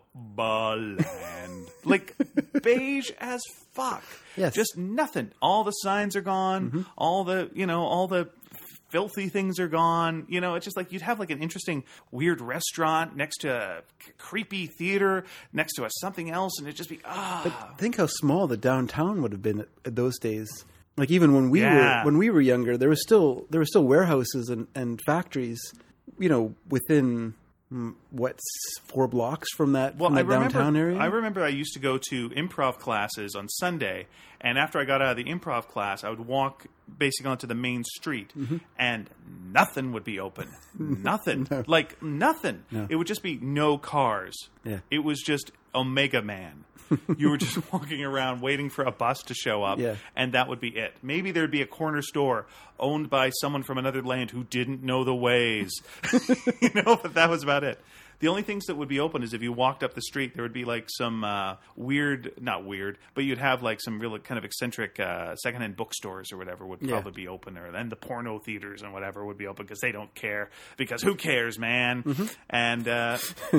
Speaker 2: Baland, like beige as fuck.
Speaker 1: Yes.
Speaker 2: Just nothing. All the signs are gone.
Speaker 1: Mm-hmm.
Speaker 2: All the you know all the filthy things are gone. You know, it's just like you'd have like an interesting, weird restaurant next to a c- creepy theater, next to a something else, and it'd just be ah.
Speaker 1: Think how small the downtown would have been at, at those days. Like even when we
Speaker 2: Yeah.
Speaker 1: were when we were younger, there was still there were still warehouses and, and factories, you know, within mm, what s- four blocks from that
Speaker 2: Well,
Speaker 1: from
Speaker 2: I
Speaker 1: that
Speaker 2: remember,
Speaker 1: downtown area.
Speaker 2: I remember I used to go to improv classes on Sunday, and after I got out of the improv class, I would walk basically onto the main street,
Speaker 1: Mm-hmm.
Speaker 2: and nothing would be open. Nothing. Like, nothing. It would just be no cars.
Speaker 1: Yeah.
Speaker 2: It was just Omega Man. You were just walking around waiting for a bus to show up,
Speaker 1: Yeah.
Speaker 2: and that would be it. Maybe there'd be a corner store owned by someone from another land who didn't know the ways. You know, but that was about it. The only things that would be open is if you walked up the street, there would be like some uh, weird, not weird, but you'd have like some really kind of eccentric uh, secondhand bookstores or whatever would
Speaker 1: Yeah.
Speaker 2: probably be open there. Then the porno theaters and whatever would be open because they don't care. Because who cares, man?
Speaker 1: Mm-hmm.
Speaker 2: And uh,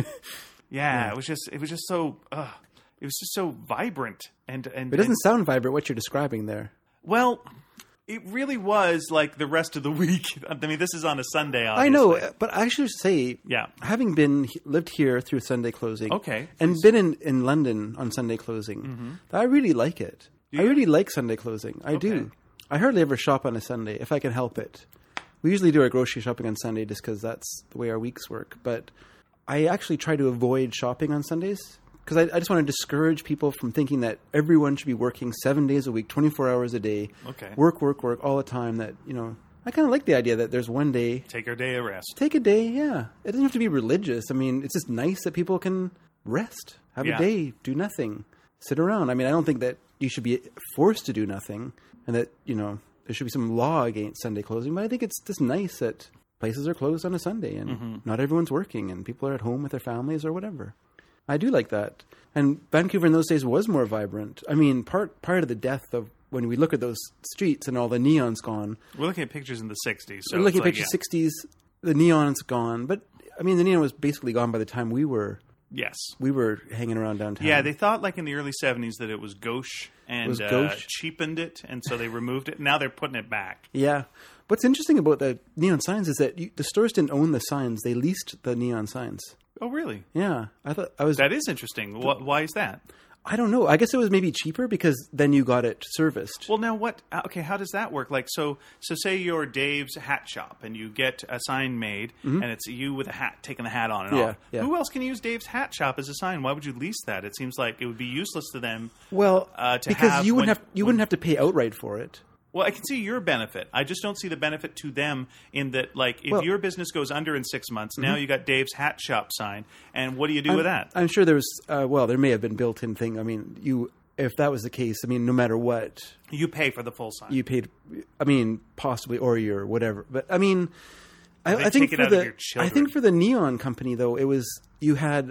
Speaker 2: yeah, it was just, it was just so, uh, it was just so vibrant and and
Speaker 1: it doesn't sound vibrant what you're describing there.
Speaker 2: well. It really was like the rest of the week. I mean, this is on a Sunday, obviously.
Speaker 1: I know, but I should say,
Speaker 2: Yeah.
Speaker 1: having been lived here through Sunday closing,
Speaker 2: Okay,
Speaker 1: and been in, in London on Sunday closing,
Speaker 2: Mm-hmm.
Speaker 1: I really like it. I really like Sunday closing. I do. I hardly ever shop on a Sunday if I can help it. We usually do our grocery shopping on Sunday just because that's the way our weeks work. But I actually try to avoid shopping on Sundays because I, I just want to discourage people from thinking that everyone should be working seven days a week, twenty-four hours a day,
Speaker 2: Okay.
Speaker 1: work, work, work all the time. That, you know, I kind of like the idea that there's one day.
Speaker 2: Take our day of rest.
Speaker 1: Take a day, yeah. It doesn't have to be religious. I mean, it's just nice that people can rest, have
Speaker 2: Yeah.
Speaker 1: a day, do nothing, sit around. I mean, I don't think that you should be forced to do nothing and that, you know, there should be some law against Sunday closing. But I think it's just nice that places are closed on a Sunday and
Speaker 2: Mm-hmm.
Speaker 1: not everyone's working and people are at home with their families or whatever. I do like that. And Vancouver in those days was more vibrant. I mean, part part of the death of when we look at those streets and all the neon's gone.
Speaker 2: We're looking at pictures in the sixties. So
Speaker 1: We're looking
Speaker 2: it's
Speaker 1: at
Speaker 2: like,
Speaker 1: pictures
Speaker 2: yeah.
Speaker 1: sixties. The neon's gone, but I mean, the neon was basically gone by the time we were
Speaker 2: Yes.
Speaker 1: we were hanging around downtown.
Speaker 2: Yeah, they thought like in the early seventies that it was gauche and
Speaker 1: was
Speaker 2: uh,
Speaker 1: gauche.
Speaker 2: cheapened it, and so they removed it. Now they're putting it back.
Speaker 1: yeah. What's interesting about the neon signs is that you, the stores didn't own the signs; they leased the neon signs.
Speaker 2: Oh, really?
Speaker 1: Yeah, I thought I was.
Speaker 2: That is interesting. Wh- Why is that?
Speaker 1: I don't know. I guess it was maybe cheaper because then you got it serviced.
Speaker 2: Well, now what? uh, Okay, how does that work? Like, so, so say you're Dave's hat shop, and you get a sign made, and it's you with a hat, taking the hat on and
Speaker 1: Mm-hmm. Yeah,
Speaker 2: off.
Speaker 1: yeah.
Speaker 2: Who else can use Dave's hat shop as a sign? Why would you lease that? It seems like it would be useless to them.
Speaker 1: Well,
Speaker 2: uh, to
Speaker 1: because
Speaker 2: have
Speaker 1: you wouldn't
Speaker 2: when-
Speaker 1: have you wouldn't have to pay outright for it.
Speaker 2: Well, I can see your benefit. I just don't see the benefit to them in that, like, if
Speaker 1: Well-
Speaker 2: your business goes under in six months, now you got Dave's Hat Shop sign, and what do you do
Speaker 1: I'm,
Speaker 2: with that?
Speaker 1: I'm sure there was, uh, well, there may have been built-in thing. I mean, you if that was the case, I mean, no matter what,
Speaker 2: You pay for the full sign.
Speaker 1: you paid, I mean, possibly, or your whatever. But, I mean, I,
Speaker 2: They
Speaker 1: I think
Speaker 2: take it
Speaker 1: for
Speaker 2: out of
Speaker 1: the,
Speaker 2: your
Speaker 1: I
Speaker 2: children.
Speaker 1: think for the Neon company, though, it was, you had,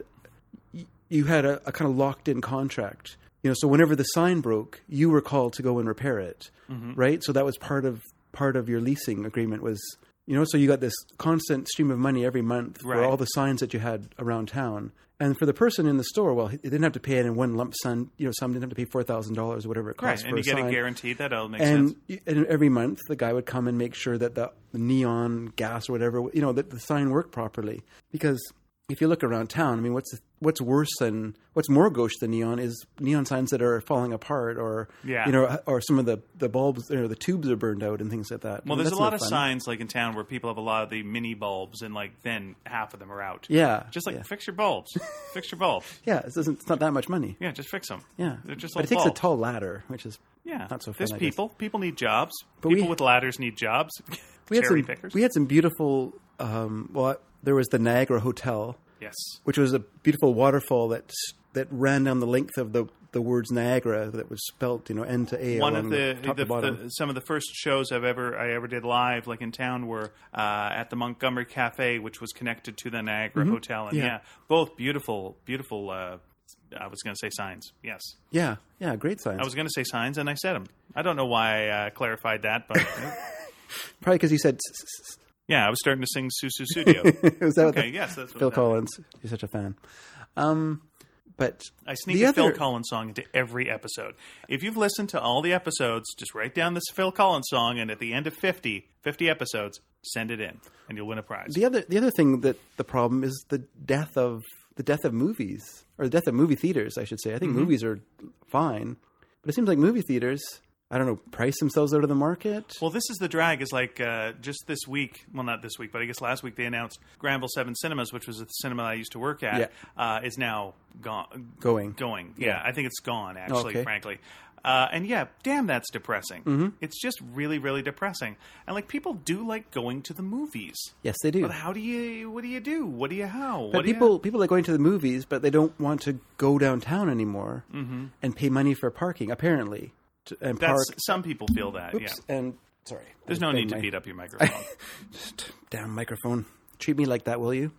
Speaker 1: you had a, a kind of locked-in contract. You know, so whenever the sign broke, you were called to go and repair it,
Speaker 2: Mm-hmm.
Speaker 1: right? So that was part of part of your leasing agreement was, you know, so you got this constant stream of money every month for
Speaker 2: Right.
Speaker 1: all the signs that you had around town. And for the person in the store, well, he didn't have to pay it in one lump sum. You know, some didn't have to pay four thousand dollars or whatever it
Speaker 2: Right,
Speaker 1: costs
Speaker 2: and
Speaker 1: for
Speaker 2: you
Speaker 1: a
Speaker 2: get
Speaker 1: sign.
Speaker 2: a guarantee. That all makes
Speaker 1: And,
Speaker 2: sense.
Speaker 1: y- and every month, the guy would come and make sure that the neon, gas, or whatever, you know, that the sign worked properly. Because if you look around town, I mean, what's what's worse than what's more gauche than neon is neon signs that are falling apart, or
Speaker 2: Yeah.
Speaker 1: you know, or some of the the bulbs, you know, the tubes are burned out and things like that.
Speaker 2: Well,
Speaker 1: I mean,
Speaker 2: there's a
Speaker 1: that's
Speaker 2: lot
Speaker 1: no
Speaker 2: of
Speaker 1: fun.
Speaker 2: signs, like in town, where people have a lot of the mini bulbs, and like then half of them are out.
Speaker 1: Yeah,
Speaker 2: Just like
Speaker 1: yeah.
Speaker 2: fix your bulbs. Fix your bulbs.
Speaker 1: Yeah, it doesn't. It's not that much money.
Speaker 2: Yeah, just fix them.
Speaker 1: Yeah,
Speaker 2: They're just
Speaker 1: but it
Speaker 2: little
Speaker 1: takes a
Speaker 2: bulbs.
Speaker 1: tall ladder, which is
Speaker 2: Yeah,
Speaker 1: not so fun.
Speaker 2: There's
Speaker 1: I guess.
Speaker 2: people. People need jobs.
Speaker 1: But
Speaker 2: people
Speaker 1: we-
Speaker 2: with ladders need jobs.
Speaker 1: We had
Speaker 2: Cherry
Speaker 1: some.
Speaker 2: pickers.
Speaker 1: We had some beautiful. Um, well, there was the Niagara Hotel,
Speaker 2: Yes.
Speaker 1: which was a beautiful waterfall that that ran down the length of the the words Niagara that was spelt, you know, N to A.
Speaker 2: One
Speaker 1: along
Speaker 2: of the,
Speaker 1: top
Speaker 2: the,
Speaker 1: to bottom.
Speaker 2: the some of the first shows I've ever I ever did live, like in town, were uh, at the Montgomery Cafe, which was connected to the Niagara Hotel, and yeah.
Speaker 1: Mm-hmm. Yeah.
Speaker 2: both beautiful, beautiful. Uh, I was going to say signs. Yes,
Speaker 1: yeah, yeah, great signs.
Speaker 2: I was going to say signs, and I said them. I don't know why I uh, clarified that, but
Speaker 1: Probably because you said. s- s- s-
Speaker 2: yeah, I was starting to sing Susu Studio.
Speaker 1: Was that what
Speaker 2: Okay,
Speaker 1: the-
Speaker 2: yes, that's what
Speaker 1: Phil
Speaker 2: that
Speaker 1: Collins? You're such a fan. Um, but
Speaker 2: I sneak
Speaker 1: the
Speaker 2: a
Speaker 1: other,
Speaker 2: Phil Collins song into every episode. If you've listened to all the episodes, just write down this Phil Collins song, and at the end of fifty, fifty episodes, send it in, and you'll win a prize.
Speaker 1: the other the other thing that the problem is the death of the death of movies, or the death of movie theaters, I should say. I think movies are fine, but it seems like movie theaters, I don't know, price themselves out of the market.
Speaker 2: Well, this is the drag. Is like uh, just this week. Well, not this week, but I guess last week they announced Granville Seven Cinemas, which was the cinema I used to work at,
Speaker 1: Yeah.
Speaker 2: uh, is now gone.
Speaker 1: Going.
Speaker 2: Going. Yeah, I think it's gone. Actually,
Speaker 1: Okay.
Speaker 2: frankly. Uh, and yeah, damn, that's depressing.
Speaker 1: Mm-hmm.
Speaker 2: It's just really, really depressing. And like people do like going to the movies.
Speaker 1: Yes, they do.
Speaker 2: But how do you? What do you do? What do you how?
Speaker 1: But
Speaker 2: what do you-
Speaker 1: people people are going to the movies, but they don't want to go downtown anymore and pay money for parking. Apparently, to, and
Speaker 2: That's
Speaker 1: park.
Speaker 2: some people feel that.
Speaker 1: Oops,
Speaker 2: Yeah.
Speaker 1: and sorry,
Speaker 2: There's
Speaker 1: I
Speaker 2: no
Speaker 1: banged
Speaker 2: need to
Speaker 1: my-
Speaker 2: beat up your microphone.
Speaker 1: Just damn microphone. Treat me like that, will you?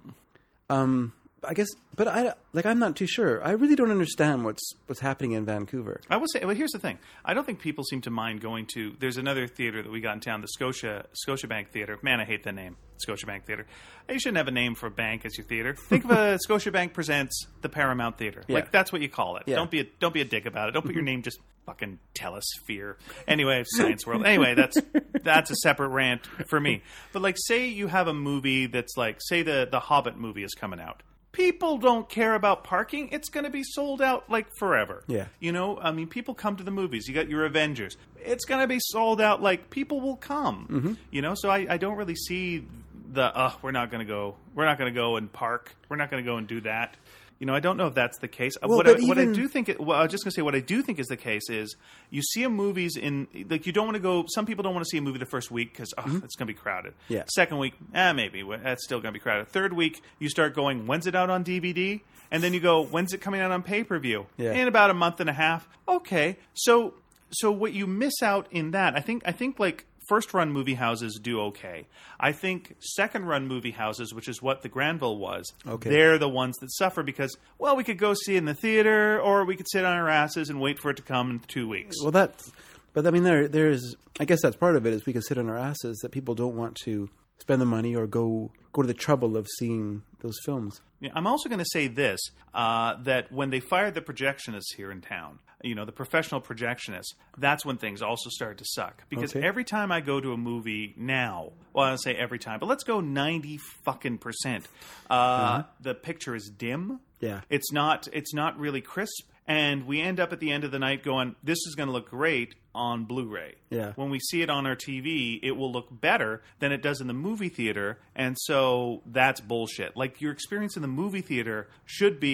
Speaker 1: Um, I guess, but I like. I'm not too sure. I really don't understand what's what's happening in Vancouver.
Speaker 2: I will say, well, here's the thing. I don't think people seem to mind going to. There's another theater that we got in town, the Scotia Scotiabank Theater. Man, I hate that name, Scotiabank Theater. You shouldn't have a name for a bank as your theater. Think of a Scotiabank presents the Paramount Theater.
Speaker 1: Yeah.
Speaker 2: Like that's what you call it.
Speaker 1: Yeah.
Speaker 2: Don't be a, don't be a dick about it. Don't put your name just fucking Telesphere. Anyway, Science World. Anyway, that's that's a separate rant for me. But like, say you have a movie that's like, say the the Hobbit movie is coming out. People don't care about parking. It's going to be sold out like forever.
Speaker 1: Yeah.
Speaker 2: You know, I mean, people come to the movies. You got your Avengers. It's going to be sold out like people will come.
Speaker 1: Mm-hmm.
Speaker 2: You know, so I, I don't really see the, uh, we're not going to go, we're not going to go and park. We're not going to go and do that. You know, I don't know if that's the case.
Speaker 1: Well,
Speaker 2: what, I,
Speaker 1: but
Speaker 2: what I
Speaker 1: even-
Speaker 2: do think, it, well, I was just going to say, what I do think is the case is you see a movies in, like, you don't want to go, some people don't want to see a movie the first week because, oh, it's going to be crowded.
Speaker 1: Mm-hmm. Yeah.
Speaker 2: Second week, eh, maybe, that's still going to be crowded. Third week, you start going, when's it out on D V D? And then you go, when's it coming out on pay-per-view?
Speaker 1: Yeah.
Speaker 2: In about a month and a half. Okay. So, so what you miss out in that, I think, I think, like, first run movie houses do okay. I think second run movie houses, which is what the Granville was,
Speaker 1: Okay.
Speaker 2: they're the ones that suffer because, well, we could go see it in the theater or we could sit on our asses and wait for it to come in two weeks.
Speaker 1: Well, that's. But I mean, there there's. I guess that's part of it. Is we can sit on our asses that people don't want to spend the money or go go to the trouble of seeing those films.
Speaker 2: Yeah, I'm also going to say this, uh, that when they fired the projectionists here in town, you know, the professional projectionists, that's when things also started to suck. Because
Speaker 1: Okay.
Speaker 2: every time I go to a movie now, well, I don't say every time, but let's go ninety fucking percent, uh, the picture is dim.
Speaker 1: Yeah.
Speaker 2: It's not, it's not really crisp. And we end up at the end of the night going, this is going to look great on Blu-ray.
Speaker 1: Yeah.
Speaker 2: When we see it on our T V, it will look better than it does in the movie theater. And so that's bullshit. Like, your experience in the movie theater should be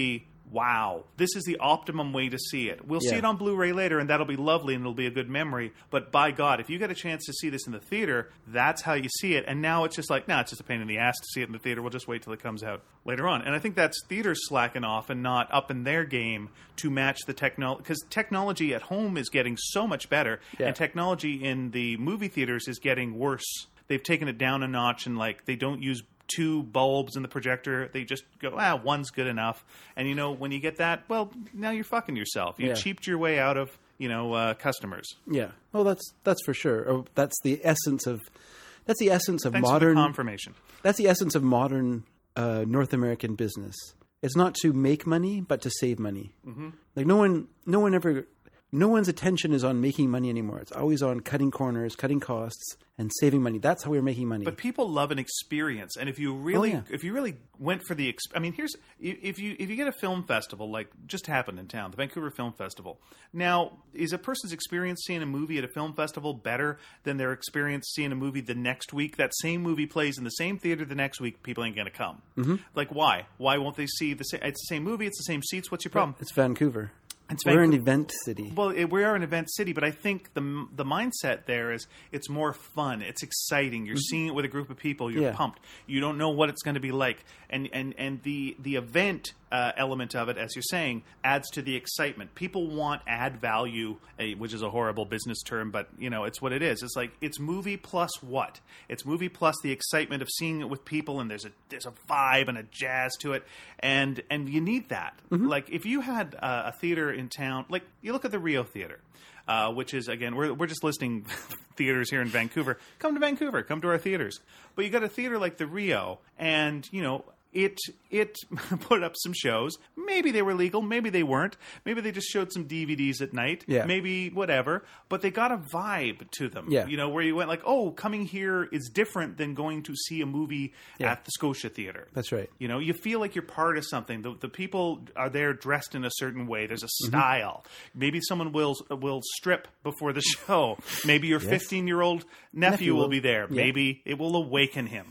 Speaker 2: wow, this is the optimum way to see it. We'll
Speaker 1: Yeah.
Speaker 2: see it on Blu-ray later, and that'll be lovely, and it'll be a good memory. But by God, if you get a chance to see this in the theater, that's how you see it. And now it's just like, nah, it's just a pain in the ass to see it in the theater. We'll just wait till it comes out later on. And I think that's theaters slacking off and not up in their game to match the technology. Because technology at home is getting so much better,
Speaker 1: Yeah.
Speaker 2: and technology in the movie theaters is getting worse. They've taken it down a notch, and like they don't use two bulbs in the projector. They just go, ah, one's good enough. And, you know, when you get that, well, now you're fucking yourself. You
Speaker 1: Yeah.
Speaker 2: cheaped your way out of, you know, uh, customers.
Speaker 1: Yeah. Well, that's that's for sure. Or that's the essence of that's the essence of
Speaker 2: Thanks
Speaker 1: modern.
Speaker 2: for the confirmation.
Speaker 1: That's the essence of modern uh, North American business. It's not to make money, but to save money. Mm-hmm. Like no one, no one ever, no one's attention is on making money anymore. It's always on cutting corners, cutting costs, and saving money. That's how we're making money.
Speaker 2: But people love an experience, and if you really,
Speaker 1: Oh, yeah.
Speaker 2: if you really went for the, ex- I mean, here's if you if you get a film festival like just happened in town, the Vancouver Film Festival. Now, is a person's experience seeing a movie at a film festival better than their experience seeing a movie the next week? That same movie plays in the same theater the next week. People ain't going to come. Mm-hmm. Like, why? Why won't they see the same? It's the same movie. It's the same seats. What's your problem?
Speaker 1: it's Vancouver.
Speaker 2: It's
Speaker 1: We're an
Speaker 2: Vancouver.
Speaker 1: event city.
Speaker 2: Well, it, we are an event city, but I think the the mindset there is it's more fun. It's exciting. You're seeing it with a group of people. You're
Speaker 1: Yeah.
Speaker 2: pumped. You don't know what it's going to be like, and and and the the event uh, element of it, as you're saying, adds to the excitement. People want add value, uh, which is a horrible business term, but you know it's what it is. It's like it's movie plus what? It's movie plus the excitement of seeing it with people, and there's a there's a vibe and a jazz to it, and and you need that. Like if you had uh, a theater in town, like you look at the Rio Theater, uh, which is, again, we're we're just listing theaters here in Vancouver. Come to Vancouver, come to our theaters. But you got a theater like the Rio, and you know it it put up some shows. Maybe they were legal, maybe they weren't. Maybe they just showed some D V Ds at night.
Speaker 1: Yeah.
Speaker 2: Maybe whatever. But they got a vibe to them.
Speaker 1: Yeah.
Speaker 2: You know, where you went like, oh, coming here is different than going to see a movie
Speaker 1: Yeah.
Speaker 2: at the Scotia Theater.
Speaker 1: That's right.
Speaker 2: You know, you feel like you're part of something. The, the people are there dressed in a certain way. There's a
Speaker 1: Mm-hmm.
Speaker 2: style. Maybe someone will will strip before the show. Maybe your fifteen-year-old nephew,
Speaker 1: Nephew
Speaker 2: will
Speaker 1: will.
Speaker 2: be there.
Speaker 1: Yeah.
Speaker 2: Maybe it will awaken him.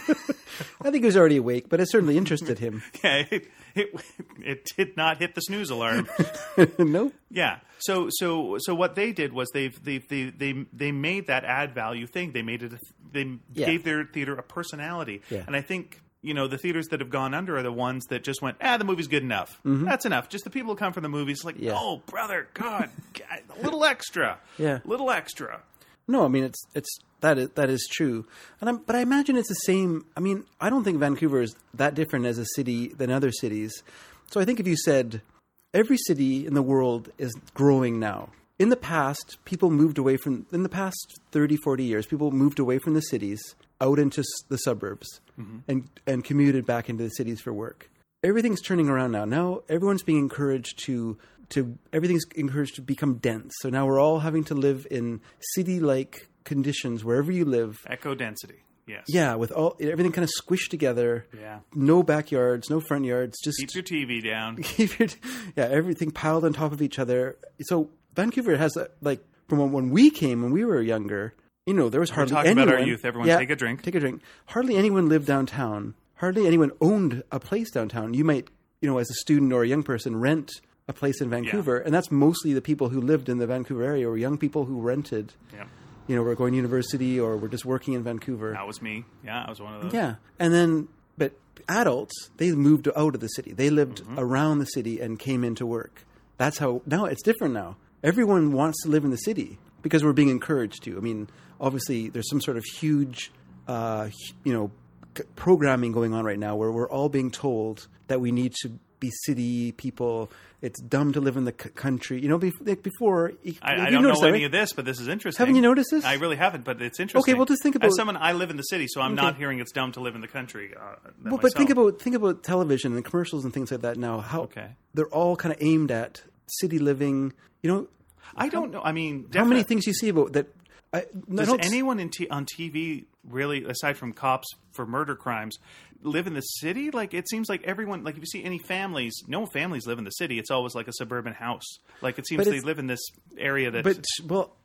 Speaker 1: I think he was already awake, but it certainly interested him.
Speaker 2: Yeah, it, it, it did not hit the snooze alarm.
Speaker 1: No.
Speaker 2: Yeah. So so so what they did was they've they they they they made that add value thing. They made it. A, they
Speaker 1: Yeah.
Speaker 2: gave their theater a personality.
Speaker 1: Yeah.
Speaker 2: And I think you know the theaters that have gone under are the ones that just went, ah, the movie's good enough. That's enough. Just the people who come from the movies, like,
Speaker 1: Mm-hmm. Yeah.
Speaker 2: oh brother, God, God, a little extra.
Speaker 1: Yeah.
Speaker 2: Little extra.
Speaker 1: No, I mean it's it's that is that is true, and I'm, but I imagine it's the same. I mean, I don't think Vancouver is that different as a city than other cities. So I think if you said every city in the world is growing now. In the past, people moved away from in the past thirty, forty years, people moved away from the cities out into s- the suburbs
Speaker 2: Mm-hmm.
Speaker 1: and and commuted back into the cities for work. Everything's turning around now. Now everyone's being encouraged to to everything's encouraged to become dense. So now we're all having to live in city-like conditions wherever you live.
Speaker 2: Echo density. Yes.
Speaker 1: Yeah, with all everything kind of squished together.
Speaker 2: Yeah.
Speaker 1: No backyards, no front yards. Just
Speaker 2: Keep your T V down.
Speaker 1: keep your, yeah, everything piled on top of each other. So Vancouver has a, like from when- when we came when we were younger, you know, there was hardly
Speaker 2: talking
Speaker 1: anyone.
Speaker 2: about our youth. Everyone take a drink.
Speaker 1: Take a drink. Hardly anyone lived downtown. Hardly anyone owned a place downtown. You might, you know, as a student or a young person, rent a place in Vancouver, and that's mostly the people who lived in the Vancouver area or young people who rented.
Speaker 2: Yeah.
Speaker 1: You know, were going to university or were just working in Vancouver.
Speaker 2: That was me. Yeah, I was one of those.
Speaker 1: Yeah. And then, but adults, they moved out of the city. They lived
Speaker 2: Mm-hmm.
Speaker 1: around the city and came into work. That's how, now it's different now. Everyone wants to live in the city because we're being encouraged to. I mean, obviously, there's some sort of huge, uh, you know, c- programming going on right now where we're all being told that we need to be city people. It's dumb to live in the c- country. You know, bef- like before.
Speaker 2: I,
Speaker 1: you
Speaker 2: I don't
Speaker 1: noticed
Speaker 2: know
Speaker 1: that,
Speaker 2: any
Speaker 1: right?
Speaker 2: of this, but this is interesting.
Speaker 1: Haven't you noticed this?
Speaker 2: I really haven't, but it's interesting.
Speaker 1: Okay, well, just think about-
Speaker 2: As someone, I live in the city, so I'm not hearing it's dumb to live in the country. Uh,
Speaker 1: Well, but think about think about television and commercials and things like that now. How
Speaker 2: Okay.
Speaker 1: they're all kind of aimed at city living. You know,
Speaker 2: I don't know. I mean,
Speaker 1: how many
Speaker 2: definite-
Speaker 1: things you see about that? I, I
Speaker 2: Does
Speaker 1: don't-
Speaker 2: anyone in t- on T V really, aside from cops for murder crimes, live in the city? Like, it seems like everyone, like if you see any families, no families live in the city. It's always like a suburban house. Like, it seems
Speaker 1: But
Speaker 2: they
Speaker 1: it's-
Speaker 2: live in this area that...
Speaker 1: But well,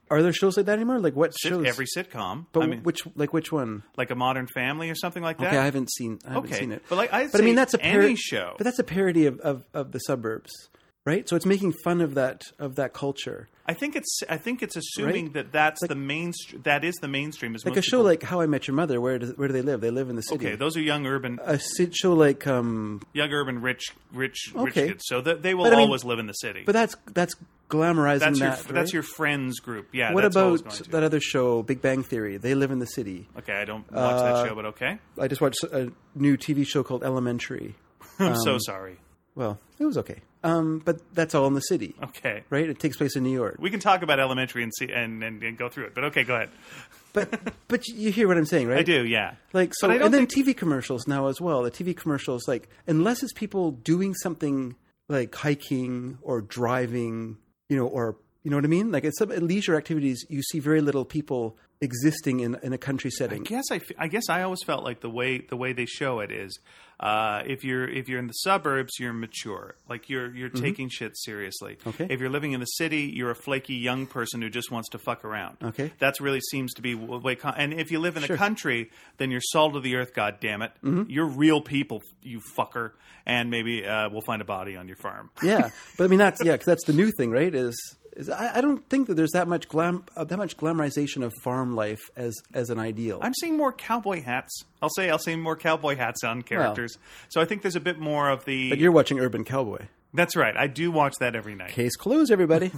Speaker 1: Are there shows like that anymore? Like what
Speaker 2: Sit-
Speaker 1: shows?
Speaker 2: Every sitcom.
Speaker 1: But
Speaker 2: I mean,
Speaker 1: which like which one?
Speaker 2: like a Modern Family or something like that.
Speaker 1: Okay, I haven't seen. I haven't
Speaker 2: Okay,
Speaker 1: seen it.
Speaker 2: but like I'd
Speaker 1: but I mean
Speaker 2: say
Speaker 1: that's a
Speaker 2: any
Speaker 1: parody
Speaker 2: show.
Speaker 1: But that's a parody of, of, of the suburbs, right? So it's making fun of that of that culture.
Speaker 2: I think it's. I think it's assuming
Speaker 1: Right?
Speaker 2: that that's
Speaker 1: Like-
Speaker 2: the main. That is the mainstream. Is
Speaker 1: Like
Speaker 2: most
Speaker 1: a show
Speaker 2: people-
Speaker 1: like How I Met Your Mother. Where does where do they live? They live in the city.
Speaker 2: Okay, those are young urban,
Speaker 1: a si- show like um,
Speaker 2: young urban rich, rich, rich
Speaker 1: Okay.
Speaker 2: kids. So that they will
Speaker 1: But I mean-
Speaker 2: always live in the city.
Speaker 1: but that's that's glamorizing
Speaker 2: that's your
Speaker 1: that.
Speaker 2: that's
Speaker 1: right?
Speaker 2: your friends group. Yeah.
Speaker 1: What
Speaker 2: that's what I was
Speaker 1: about
Speaker 2: going to.
Speaker 1: that other show, Big Bang Theory? They live in the city.
Speaker 2: Okay, I don't watch
Speaker 1: Uh,
Speaker 2: that show, but okay.
Speaker 1: I just watched a new T V show called Elementary.
Speaker 2: I'm so
Speaker 1: um,
Speaker 2: sorry.
Speaker 1: Well, it was okay. Um, but that's all in the city,
Speaker 2: Okay.
Speaker 1: right? It takes place in New York.
Speaker 2: We can talk about Elementary and see and, and, and go through it, but okay, go ahead.
Speaker 1: But but you hear what I'm saying, right?
Speaker 2: I do, yeah.
Speaker 1: Like so,
Speaker 2: But I don't
Speaker 1: and then
Speaker 2: think-
Speaker 1: T V commercials now as well. The T V commercials, like unless it's people doing something like hiking or driving, you know, or you know what I mean. Like it's some leisure activities. You see very little people existing in in a country setting.
Speaker 2: I guess I, f- I guess I always felt like the way the way they show it is uh, if you're if you're in the suburbs, you're mature, like you're you're taking shit seriously.
Speaker 1: Okay.
Speaker 2: If you're living in the city, you're a flaky young person who just wants to fuck around.
Speaker 1: Okay.
Speaker 2: That's really seems to be the way. Con- and if you live in
Speaker 1: Sure.
Speaker 2: a country, then you're salt of the earth. God damn it, you're real people, you fucker. And maybe uh, we'll find a body on your farm.
Speaker 1: Yeah, but I mean that's yeah, because that's the new thing, right? Is is I, I don't think that there's that much glam uh, that much glamorization of farm life as as an ideal.
Speaker 2: I'm seeing more cowboy hats. I'll say I'll see more cowboy hats on characters. So I think there's a bit more of the.
Speaker 1: But you're watching Urban Cowboy.
Speaker 2: That's right. I do watch that every night.
Speaker 1: Case closed, everybody.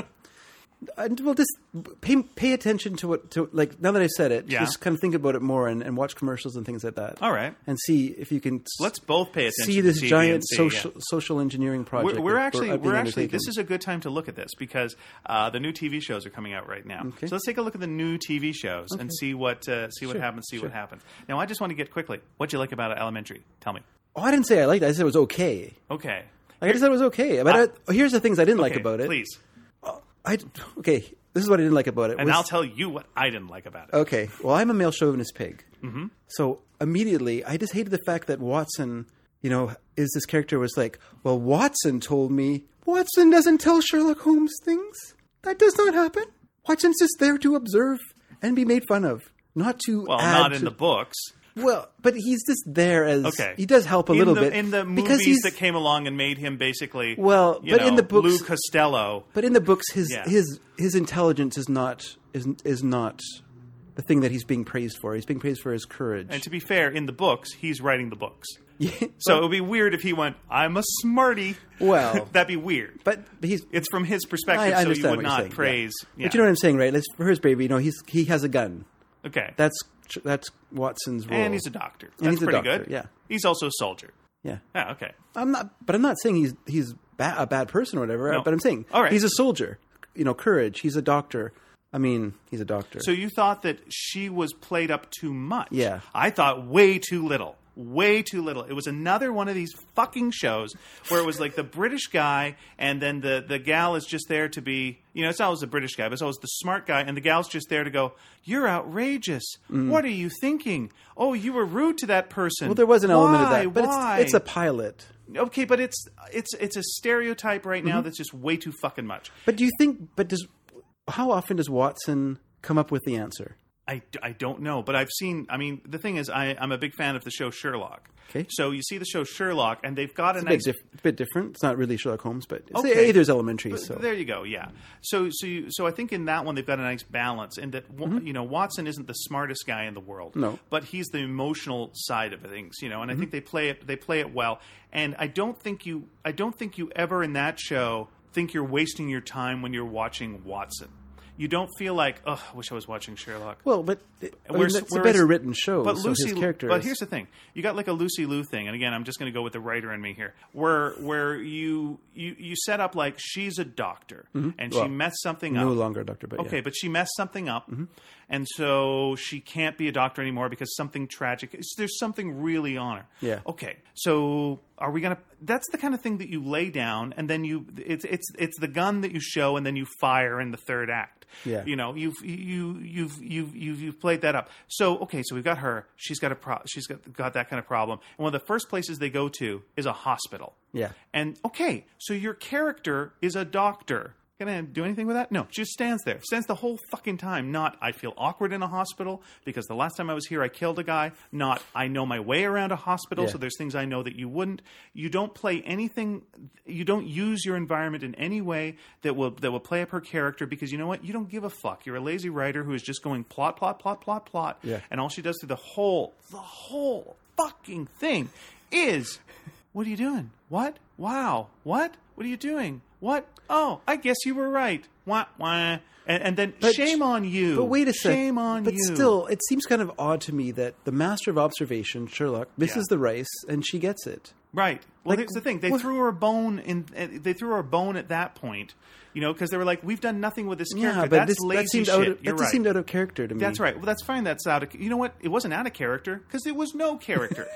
Speaker 1: And well, just pay pay attention to what to like. Now that I said it,
Speaker 2: Yeah.
Speaker 1: just kind of think about it more and, and watch commercials and things like that.
Speaker 2: All right.
Speaker 1: and see if you can. s-
Speaker 2: Let's both pay attention
Speaker 1: see this
Speaker 2: to T V
Speaker 1: giant
Speaker 2: and see,
Speaker 1: social
Speaker 2: yeah.
Speaker 1: social engineering project.
Speaker 2: We're, we're
Speaker 1: that
Speaker 2: actually
Speaker 1: being
Speaker 2: we're actually
Speaker 1: undertaken.
Speaker 2: this is a good time to look at this because uh, the new T V shows are coming out right now.
Speaker 1: Okay.
Speaker 2: So let's take a look at the new T V shows and see what uh, see what
Speaker 1: Sure,
Speaker 2: happens. See
Speaker 1: sure.
Speaker 2: what happens. Now I just want to get quickly. What'd you like about Elementary? Tell me.
Speaker 1: Oh, I didn't say I liked it. I said it was okay.
Speaker 2: Okay.
Speaker 1: Like, I just said it was okay. But
Speaker 2: Uh,
Speaker 1: I, here's the things I didn't like
Speaker 2: Okay,
Speaker 1: about it.
Speaker 2: please.
Speaker 1: I okay. This is what I didn't like about it.
Speaker 2: And
Speaker 1: was-
Speaker 2: I'll tell you what I didn't like about it.
Speaker 1: Okay. Well, I'm a male chauvinist pig. Mm-hmm. So immediately, I just hated the fact that Watson, you know, is this character was like, well, Watson told me. Watson doesn't tell Sherlock Holmes things. That does not happen. Watson's just there to observe and be made fun of, not to
Speaker 2: Well,
Speaker 1: add
Speaker 2: not in
Speaker 1: to-
Speaker 2: the books.
Speaker 1: Well, but he's just there as
Speaker 2: Okay.
Speaker 1: he does help a
Speaker 2: in
Speaker 1: little
Speaker 2: the,
Speaker 1: bit
Speaker 2: in the
Speaker 1: because
Speaker 2: movies
Speaker 1: he's
Speaker 2: that came along and made him basically.
Speaker 1: Well,
Speaker 2: you
Speaker 1: but
Speaker 2: know,
Speaker 1: in the books-
Speaker 2: Lou Costello.
Speaker 1: But in the books, his
Speaker 2: Yeah.
Speaker 1: his his intelligence is not is is not the thing that he's being praised for. He's being praised for his courage.
Speaker 2: And to be fair, in the books, he's writing the books.
Speaker 1: Yeah,
Speaker 2: So it would be weird if he went, "I'm a smarty."
Speaker 1: Well-
Speaker 2: that'd be weird.
Speaker 1: but he's.
Speaker 2: It's from his
Speaker 1: I,
Speaker 2: perspective,
Speaker 1: I
Speaker 2: so
Speaker 1: understand
Speaker 2: you would
Speaker 1: what you're
Speaker 2: not
Speaker 1: saying, yeah.
Speaker 2: praise. Yeah.
Speaker 1: But you know what I'm saying, right? Let's, for his baby, you know, he's he has a gun.
Speaker 2: Okay.
Speaker 1: That's that's Watson's role.
Speaker 2: and he's a doctor. That's
Speaker 1: And he's a
Speaker 2: pretty
Speaker 1: doctor,
Speaker 2: good.
Speaker 1: yeah.
Speaker 2: He's also a soldier.
Speaker 1: yeah.
Speaker 2: Yeah. Okay.
Speaker 1: I'm not, but I'm not saying he's he's ba- a bad person or whatever.
Speaker 2: No.
Speaker 1: But I'm saying
Speaker 2: All right.
Speaker 1: he's a soldier. You know, courage. He's a doctor. I mean, he's a doctor.
Speaker 2: So you thought that she was played up too much?
Speaker 1: Yeah.
Speaker 2: I thought way too little. Way too little. It was another one of these fucking shows where it was like the British guy and then the, the gal is just there to be, you know, it's always the British guy, but it's always the smart guy, and the gal's just there to go, "You're outrageous. What are you thinking? Oh, you were rude to that person."
Speaker 1: well, there was an element of
Speaker 2: Why?
Speaker 1: that, but
Speaker 2: Why?
Speaker 1: it's it's a pilot.
Speaker 2: Okay, but it's it's it's a stereotype right
Speaker 1: Mm-hmm.
Speaker 2: now that's just way too fucking much.
Speaker 1: But do you think? But does how often does Watson come up with the answer?
Speaker 2: I, I don't know, but I've seen. I mean, the thing is, I, I'm a big fan of the show Sherlock.
Speaker 1: Okay.
Speaker 2: So you see the show Sherlock, and they've got a
Speaker 1: It's a
Speaker 2: nice.
Speaker 1: bit, diff- bit different. It's not really Sherlock Holmes, but it's
Speaker 2: Okay.
Speaker 1: either's elementary.
Speaker 2: But
Speaker 1: So
Speaker 2: there you go. Yeah. So so you, so I think in that one they've got a nice balance in that you know Watson isn't the smartest guy in the world.
Speaker 1: Mm-hmm. No.
Speaker 2: But he's the emotional side of things, you know, and I think they play it they play it well. And I don't think you I don't think you ever in that show think you're wasting your time when you're watching Watson. You don't feel like, oh, I wish I was watching Sherlock.
Speaker 1: well, but I mean,
Speaker 2: Whereas-
Speaker 1: it's a
Speaker 2: whereas-
Speaker 1: better written show.
Speaker 2: But
Speaker 1: so
Speaker 2: Lucy,
Speaker 1: his character.
Speaker 2: but
Speaker 1: is-
Speaker 2: here's the thing: you got like a Lucy Liu thing, and again, I'm just going to go with the writer in me here, where where you you you set up like she's a doctor and she
Speaker 1: Well,
Speaker 2: messed something
Speaker 1: no
Speaker 2: up.
Speaker 1: longer a doctor, but
Speaker 2: Okay,
Speaker 1: yeah.
Speaker 2: but she messed something up, and so she can't be a doctor anymore because something tragic. There's something really on her.
Speaker 1: Yeah.
Speaker 2: Okay, so are we gonna? That's the kind of thing that you lay down, and then you it's it's it's the gun that you show, and then you fire in the third act.
Speaker 1: Yeah.
Speaker 2: You know, you've you you've you've you've you've played that up. So okay, so we've got her. She's got a pro- she's got got that kind of problem, and one of the first places they go to is a hospital.
Speaker 1: Yeah.
Speaker 2: And okay, so your character is a doctor. Gonna do anything with that? No, she just stands there. Stands the whole fucking time. Not, I feel awkward in a hospital because the last time I was here I killed a guy. Not, I know my way around a hospital,
Speaker 1: Yeah.
Speaker 2: so there's things I know that you wouldn't. You don't play anything, you don't use your environment in any way that will that will play up her character because you know what? You don't give a fuck. You're a lazy writer who is just going plot, plot, plot, plot, plot.
Speaker 1: Yeah.
Speaker 2: And all she does through the whole, the whole fucking thing is, what are you doing? What? Wow. What? What are you doing? What? Oh, I guess you were right. Wah, wah. And, and then
Speaker 1: But-
Speaker 2: shame on you.
Speaker 1: But wait a second.
Speaker 2: Shame on
Speaker 1: but
Speaker 2: you.
Speaker 1: still, it seems kind of odd to me that the master of observation, Sherlock, misses
Speaker 2: Yeah.
Speaker 1: the rice, and she gets it.
Speaker 2: Right. Well,
Speaker 1: Like,
Speaker 2: here's the thing. They
Speaker 1: what-
Speaker 2: threw her a bone in. uh, They threw her a bone at that point, you know, because they were like, "We've done nothing with this character.
Speaker 1: Yeah, but
Speaker 2: that's
Speaker 1: this,
Speaker 2: lazy
Speaker 1: that seemed
Speaker 2: shit."
Speaker 1: out of,
Speaker 2: You're
Speaker 1: that just
Speaker 2: right.
Speaker 1: seemed out of character to me.
Speaker 2: That's right. Well, that's fine. That's out of. You know what? It wasn't out of character because it was no character.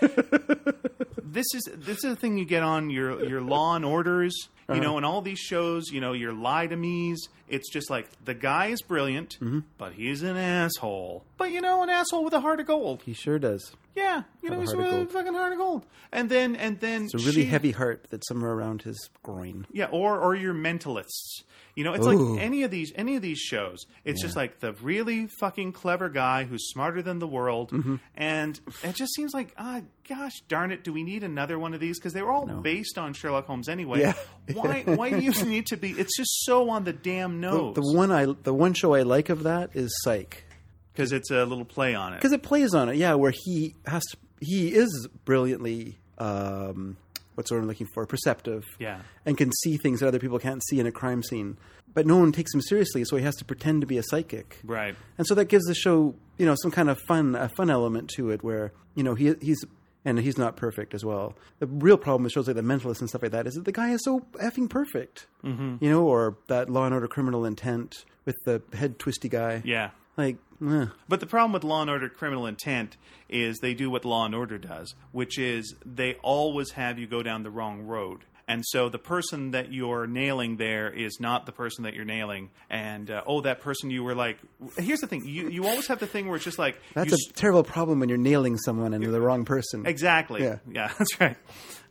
Speaker 2: This is this is the thing you get on your your Law and Orders, you
Speaker 1: Uh-huh.
Speaker 2: know, and all these shows, you know, your Lie to Me's. It's just like the guy is brilliant,
Speaker 1: Mm-hmm.
Speaker 2: but he's an asshole. But you know, an asshole with a heart of gold.
Speaker 1: He sure does.
Speaker 2: Yeah, you know,
Speaker 1: Have a
Speaker 2: he's
Speaker 1: heart of
Speaker 2: with a
Speaker 1: gold.
Speaker 2: fucking heart of gold. And then and then
Speaker 1: It's a really
Speaker 2: she-
Speaker 1: heavy heart that's somewhere around his groin.
Speaker 2: Yeah, or or your mentalists. You know, it's
Speaker 1: Ooh.
Speaker 2: like any of these any of these shows. It's just like the really fucking clever guy who's smarter than the world,
Speaker 1: Mm-hmm.
Speaker 2: and it just seems like, ah, gosh darn it, do we need another one of these? Because they were all based on Sherlock Holmes anyway.
Speaker 1: Yeah.
Speaker 2: Why why do you need to be? It's just so on the damn
Speaker 1: The,
Speaker 2: nose.
Speaker 1: the one I, the one show I like of that is Psych,
Speaker 2: Because it's a little play on it.
Speaker 1: because it plays on it. Yeah, where he has to, he is brilliantly, um, what's the word I'm looking for? Perceptive.
Speaker 2: Yeah.
Speaker 1: and can see things that other people can't see in a crime scene. But no one takes him seriously, so he has to pretend to be a psychic.
Speaker 2: Right.
Speaker 1: And so that gives the show, you know, some kind of fun, a fun element to it, where you know he he's and he's not perfect as well. The real problem with shows like The Mentalist and stuff like that is that the guy is so effing perfect, mm-hmm. you know, or that Law and Order Criminal Intent with the head twisty guy.
Speaker 2: Yeah.
Speaker 1: Like, eh.
Speaker 2: But the problem with Law and Order Criminal Intent is they do what Law and Order does, which is they always have you go down the wrong road. And so the person that you're nailing there is not the person that you're nailing. And, uh, oh, that person you were like... Here's the thing. You you always have the thing where it's just like...
Speaker 1: That's
Speaker 2: you
Speaker 1: a terrible problem when you're nailing someone and you're the wrong person.
Speaker 2: Exactly.
Speaker 1: Yeah.
Speaker 2: Yeah, that's right.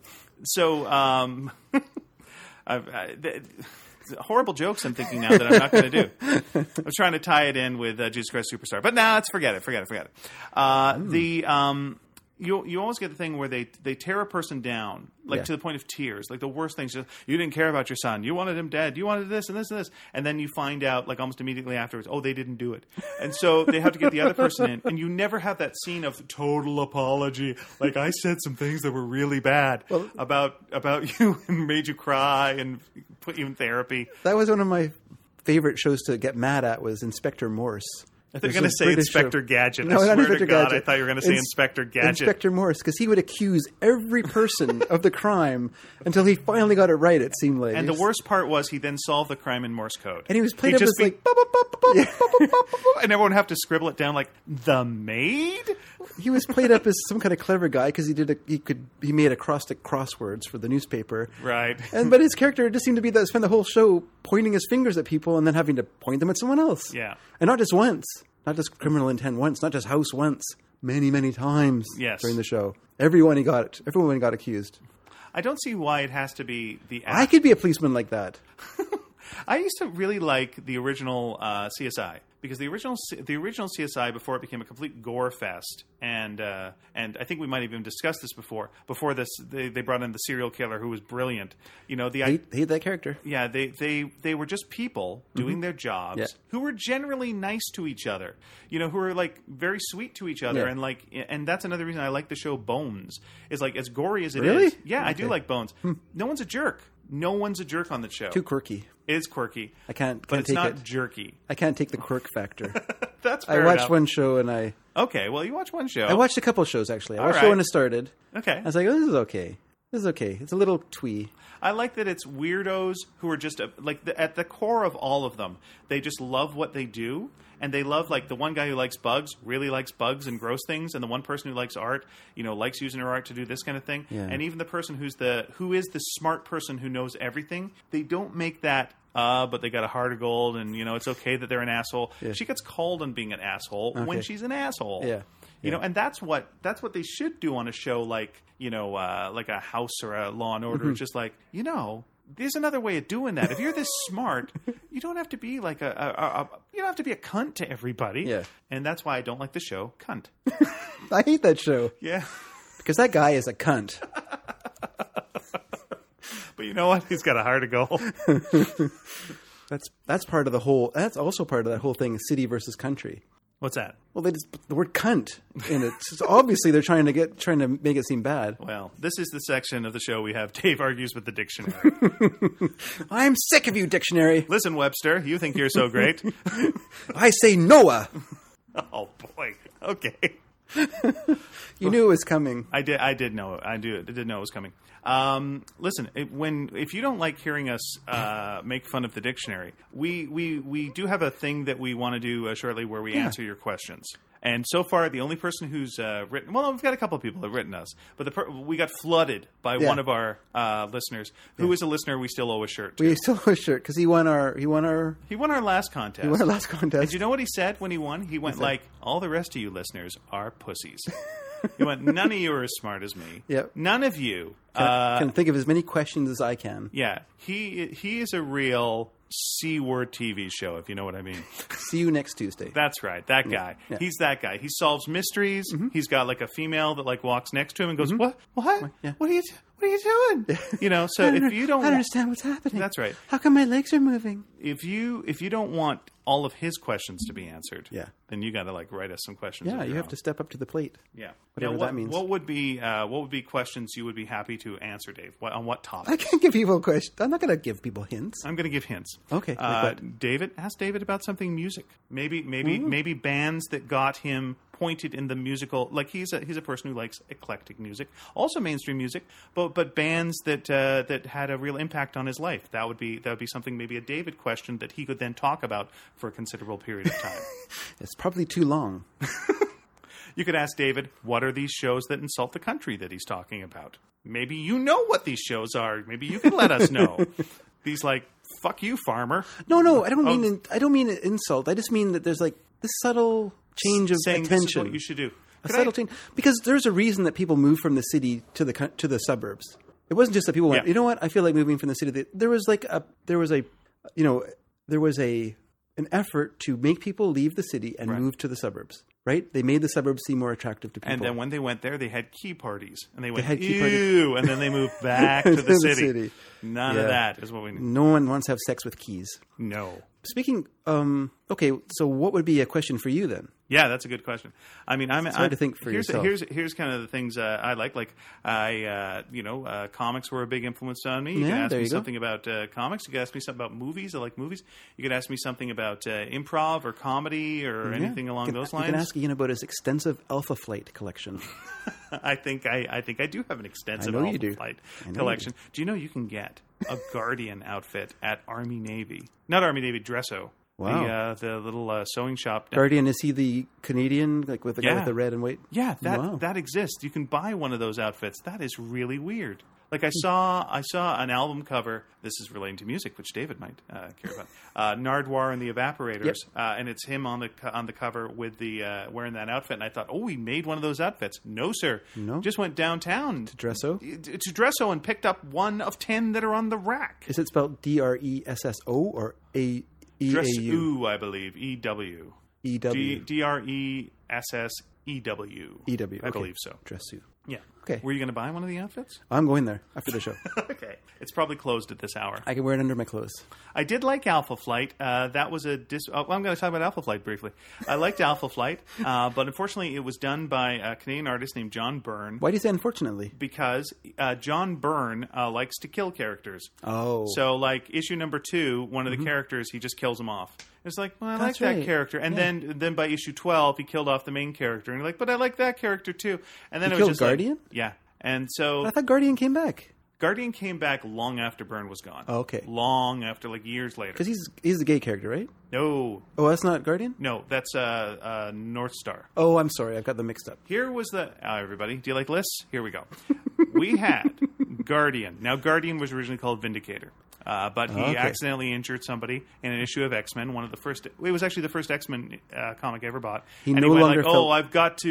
Speaker 2: So, um, I've, I, th- horrible jokes I'm thinking now that I'm not going to do. I was trying to tie it in with uh, Jesus Christ Superstar, but now nah, let's forget it. Forget it. Forget it. Uh,
Speaker 1: Mm.
Speaker 2: The um, you you always get the thing where they they tear a person down like
Speaker 1: Yeah.
Speaker 2: to the point of tears. Like the worst things, just you didn't care about your son. You wanted him dead. You wanted this and this and this, and then you find out like almost immediately afterwards, oh, they didn't do it, and so they have to get the other person in, and you never have that scene of total apology. Like I said some things that were really bad about about you and made you cry and put you in therapy.
Speaker 1: That was one of my favorite shows to get mad at was Inspector Morse.
Speaker 2: I thought you were
Speaker 1: There's
Speaker 2: going to
Speaker 1: this
Speaker 2: say
Speaker 1: British
Speaker 2: Inspector
Speaker 1: show-
Speaker 2: Gadget.
Speaker 1: No,
Speaker 2: I
Speaker 1: not
Speaker 2: swear
Speaker 1: Inspector
Speaker 2: to God,
Speaker 1: Gadget.
Speaker 2: I thought you were going to say
Speaker 1: Ins-
Speaker 2: Inspector Gadget.
Speaker 1: Inspector Morse, because he would accuse every person of the crime until he finally got it right, it seemed like.
Speaker 2: And the worst part was he then solved the crime in Morse code.
Speaker 1: And he was played
Speaker 2: He'd
Speaker 1: up
Speaker 2: just
Speaker 1: as
Speaker 2: be,
Speaker 1: like-
Speaker 2: "Bup, bup, bup, bup, bup, bup, bup, bup," and everyone would have to scribble it down like, the maid?
Speaker 1: He was played up as some kind of clever guy because he did a, he could he made acrostic crosswords for the newspaper.
Speaker 2: Right.
Speaker 1: And but his character just seemed to be that spend the whole show pointing his fingers at people and then having to point them at someone else.
Speaker 2: Yeah.
Speaker 1: And not just once. Not just Criminal Intent once, not just House once. Many, many times
Speaker 2: Yes.
Speaker 1: during the show. Everyone he got everyone he got accused.
Speaker 2: I don't see why it has to be the
Speaker 1: I could be a policeman like that.
Speaker 2: I used to really like the original uh, C S I because the original C- the original C S I before it became a complete gore fest, and uh, and I think we might have even discussed this before. Before this, they, they brought in the serial killer who was brilliant. You know, the
Speaker 1: Hate, hate that character.
Speaker 2: yeah, they, they, they were just people doing their jobs
Speaker 1: Yeah.
Speaker 2: who were generally nice to each other. You know, who were like very sweet to each other,
Speaker 1: Yeah.
Speaker 2: and like, and that's another reason I like the show Bones. Is like as gory as it is.
Speaker 1: Really?
Speaker 2: Yeah, I do
Speaker 1: Okay.
Speaker 2: like Bones. No one's a jerk. No one's a jerk on the show.
Speaker 1: Too quirky.
Speaker 2: It is quirky.
Speaker 1: I can't,
Speaker 2: but
Speaker 1: can't
Speaker 2: it's
Speaker 1: take
Speaker 2: not
Speaker 1: it.
Speaker 2: jerky.
Speaker 1: I can't take the quirk factor.
Speaker 2: That's
Speaker 1: I
Speaker 2: fair
Speaker 1: watched
Speaker 2: enough.
Speaker 1: one show and I
Speaker 2: Okay, well, you watch one show.
Speaker 1: I watched a couple shows actually. I
Speaker 2: All
Speaker 1: watched
Speaker 2: right.
Speaker 1: it when it started.
Speaker 2: Okay.
Speaker 1: I was like, oh, this is okay. This is okay. It's a little twee.
Speaker 2: I like that it's weirdos who are just uh, like the, at the core of all of them. They just love what they do, and they love like the one guy who likes bugs really likes bugs and gross things, and the one person who likes art, you know, likes using her art to do this kind of thing.
Speaker 1: Yeah.
Speaker 2: And even the person who's the who is the smart person who knows everything, they don't make that. Uh, but they got a heart of gold, and you know it's okay that they're an asshole.
Speaker 1: Yeah.
Speaker 2: She gets called on being an asshole when
Speaker 1: Okay.
Speaker 2: she's an asshole.
Speaker 1: Yeah.
Speaker 2: You
Speaker 1: Yeah.
Speaker 2: know, and that's what that's what they should do on a show like you know, uh, like a House or a Law and Order.
Speaker 1: Mm-hmm.
Speaker 2: It's just like you know, there's another way of doing that. If you're this smart, you don't have to be like a, a, a, a you don't have to be a cunt to everybody.
Speaker 1: Yeah.
Speaker 2: And that's why I don't like the show Cunt.
Speaker 1: I hate that show.
Speaker 2: Yeah.
Speaker 1: Because that guy is a cunt.
Speaker 2: But you know what? He's got a heart of gold.
Speaker 1: That's that's part of the whole. That's also part of that whole thing: city versus country.
Speaker 2: What's that?
Speaker 1: Well, they just put the word "cunt" in it. So obviously, they're trying to get trying to make it seem bad.
Speaker 2: Well, this is the section of the show we have Dave argues with the dictionary.
Speaker 1: I'm sick of you, dictionary.
Speaker 2: Listen, Webster, you think you're so great.
Speaker 1: I say Noah.
Speaker 2: Oh boy. Okay.
Speaker 1: You knew it was coming.
Speaker 2: I did. I did know. I do. I did know it was coming. Um, listen, it, when if you don't like hearing us uh, make fun of the dictionary, we we we do have a thing that we want to do uh, shortly where we
Speaker 1: Yeah.
Speaker 2: answer your questions. And so far, the only person who's uh, written well, we've got a couple of people who have written us, but the per- we got flooded by
Speaker 1: Yeah.
Speaker 2: one of our uh, listeners, who
Speaker 1: Yeah.
Speaker 2: is a listener we still owe a shirt to.
Speaker 1: We still have a shirt because he won our he won our
Speaker 2: He won our last contest.
Speaker 1: he won our last contest.
Speaker 2: Did you know what he said when he won? He went
Speaker 1: said?
Speaker 2: like, all the rest of you listeners are pussies. He went, none of you are as smart as me.
Speaker 1: Yep.
Speaker 2: None of you.
Speaker 1: Can,
Speaker 2: Uh,
Speaker 1: can think of as many questions as I can.
Speaker 2: yeah. He he is a real C-word T V show, if you know what I mean.
Speaker 1: See you next Tuesday.
Speaker 2: That's right. That guy.
Speaker 1: Yeah.
Speaker 2: He's that guy. He solves mysteries.
Speaker 1: Mm-hmm.
Speaker 2: He's got like a female that like walks next to him and goes, what? What?
Speaker 1: Yeah.
Speaker 2: What are you What are you doing? You know, so
Speaker 1: I don't
Speaker 2: if
Speaker 1: under-
Speaker 2: you don't
Speaker 1: I don't understand what's happening.
Speaker 2: That's right.
Speaker 1: How come my legs are moving?
Speaker 2: If you if you don't want all of his questions to be answered,
Speaker 1: Yeah.
Speaker 2: then you got to like write us some questions.
Speaker 1: Yeah,
Speaker 2: of
Speaker 1: you
Speaker 2: your
Speaker 1: have
Speaker 2: own.
Speaker 1: to step up to the plate.
Speaker 2: Yeah.
Speaker 1: Whatever
Speaker 2: Now, what,
Speaker 1: that means.
Speaker 2: What would be uh, what would be questions you would be happy to answer, Dave? What, on what topic?
Speaker 1: I can't give people questions. I'm not going to give people hints.
Speaker 2: I'm going to give hints.
Speaker 1: Okay, like
Speaker 2: Uh,
Speaker 1: what?
Speaker 2: David, ask David about something music. Maybe, maybe,
Speaker 1: Mm-hmm.
Speaker 2: maybe bands that got him pointed in the musical. Like he's a he's a person who likes eclectic music, also mainstream music, but but bands that uh, that had a real impact on his life. That would be that would be something maybe a David question that he could then talk about for a considerable period of time.
Speaker 1: It's probably too long.
Speaker 2: You could ask David, what are these shows that insult the country that he's talking about? Maybe you know what these shows are. Maybe you can let us know. He's like, fuck you, farmer.
Speaker 1: No, no, I don't
Speaker 2: Oh.
Speaker 1: mean in, I don't mean insult. I just mean that there's like this subtle change of
Speaker 2: Saying this is
Speaker 1: attention.
Speaker 2: what you should do.
Speaker 1: A
Speaker 2: Could
Speaker 1: subtle
Speaker 2: I-
Speaker 1: change because there's a reason that people move from the city to the co- to the suburbs. It wasn't just that people went,
Speaker 2: Yeah.
Speaker 1: you know what? I feel like moving from the city. To the, there was like a there was a you know there was a an effort to make people leave the city and
Speaker 2: Right.
Speaker 1: move to the suburbs. Right? They made the suburbs seem more attractive to people.
Speaker 2: And then when they went there, they had key parties. And they went,
Speaker 1: had key
Speaker 2: ew, and then they moved back to the
Speaker 1: the
Speaker 2: city.
Speaker 1: city.
Speaker 2: None
Speaker 1: Yeah.
Speaker 2: of that is what we need.
Speaker 1: no one wants to have sex with keys.
Speaker 2: No.
Speaker 1: Speaking, um, okay, so what would be a question for you then?
Speaker 2: Yeah, that's a good question. I mean, I'm
Speaker 1: It's hard
Speaker 2: I,
Speaker 1: to think for
Speaker 2: here's,
Speaker 1: yourself.
Speaker 2: Here's here's kind of the things uh, I like. Like I, uh, you know, uh, comics were a big influence on me. You
Speaker 1: Yeah,
Speaker 2: can ask
Speaker 1: there
Speaker 2: me
Speaker 1: you go.
Speaker 2: something about uh, comics. You can ask me something about movies. I like movies. You could ask me something about uh, improv or comedy or anything
Speaker 1: Yeah.
Speaker 2: along
Speaker 1: You can-
Speaker 2: those
Speaker 1: You
Speaker 2: lines.
Speaker 1: can ask Ian about his extensive Alpha Flight collection.
Speaker 2: I think I, I think I do have an extensive
Speaker 1: I know you
Speaker 2: Alpha
Speaker 1: do.
Speaker 2: Flight
Speaker 1: I know you
Speaker 2: collection. Do you know you can get a Guardian outfit at Army Navy? Not Army Navy, Dresso.
Speaker 1: Wow.
Speaker 2: The, uh, the little uh, sewing shop.
Speaker 1: Guardian, is he the Canadian, like with the guy
Speaker 2: Yeah.
Speaker 1: with the red and white?
Speaker 2: Yeah, that
Speaker 1: Wow.
Speaker 2: that exists. You can buy one of those outfits. That is really weird. Like I saw, I saw an album cover. This is relating to music, which David might uh, care about. Uh, Nardwuar and the Evaporators,
Speaker 1: Yep.
Speaker 2: uh, and it's him on the co- on the cover with the uh, wearing that outfit. And I thought, oh, he made one of those outfits. No, sir.
Speaker 1: No?
Speaker 2: Just went downtown to
Speaker 1: Dresso?
Speaker 2: to Dresso and picked up one of ten that are on the rack.
Speaker 1: Is it spelled D R E S S O or A E A U?
Speaker 2: Dresso, I believe. E W.
Speaker 1: E W.
Speaker 2: D R E S S E W.
Speaker 1: E W.
Speaker 2: I
Speaker 1: okay.
Speaker 2: believe so.
Speaker 1: Dressu.
Speaker 2: Yeah.
Speaker 1: Okay.
Speaker 2: Were you going to buy one of the outfits?
Speaker 1: I'm going there after the show.
Speaker 2: Okay. It's probably closed at this hour.
Speaker 1: I can wear it under my clothes.
Speaker 2: I did like Alpha Flight. Uh, that was a dis- oh, well, I'm going to talk about Alpha Flight briefly. I liked Alpha Flight, uh, but unfortunately it was done by a Canadian artist named John Byrne
Speaker 1: Why do you say unfortunately?
Speaker 2: because uh, John Byrne uh, likes to kill characters.
Speaker 1: Oh.
Speaker 2: So, like, issue number two, one of the characters, he just kills him off. It's like, well, I like
Speaker 1: That's
Speaker 2: that
Speaker 1: right.
Speaker 2: character. And
Speaker 1: Yeah.
Speaker 2: then then by issue twelve, he killed off the main character. And you're like, but I like that character too. And then
Speaker 1: He
Speaker 2: it was
Speaker 1: killed
Speaker 2: just
Speaker 1: Guardian?
Speaker 2: Like, yeah. And so
Speaker 1: I thought Guardian came back.
Speaker 2: Guardian came back long after Byrne was gone.
Speaker 1: Oh, okay.
Speaker 2: Long after, like, years later.
Speaker 1: Because he's he's the gay character, right?
Speaker 2: No,
Speaker 1: Oh, that's not Guardian?
Speaker 2: no, that's uh, uh, North Star.
Speaker 1: Oh, I'm sorry. I've got them mixed up.
Speaker 2: Here was the... Uh, everybody, do you like lists? Here we go. We had Guardian. Now, Guardian was originally called Vindicator. Uh, but he
Speaker 1: Okay.
Speaker 2: accidentally injured somebody in an issue of X-Men, one of the first... It was actually the first X-Men uh, comic I ever bought.
Speaker 1: He
Speaker 2: and
Speaker 1: no
Speaker 2: he went
Speaker 1: longer
Speaker 2: like,
Speaker 1: felt-
Speaker 2: oh, I've got to...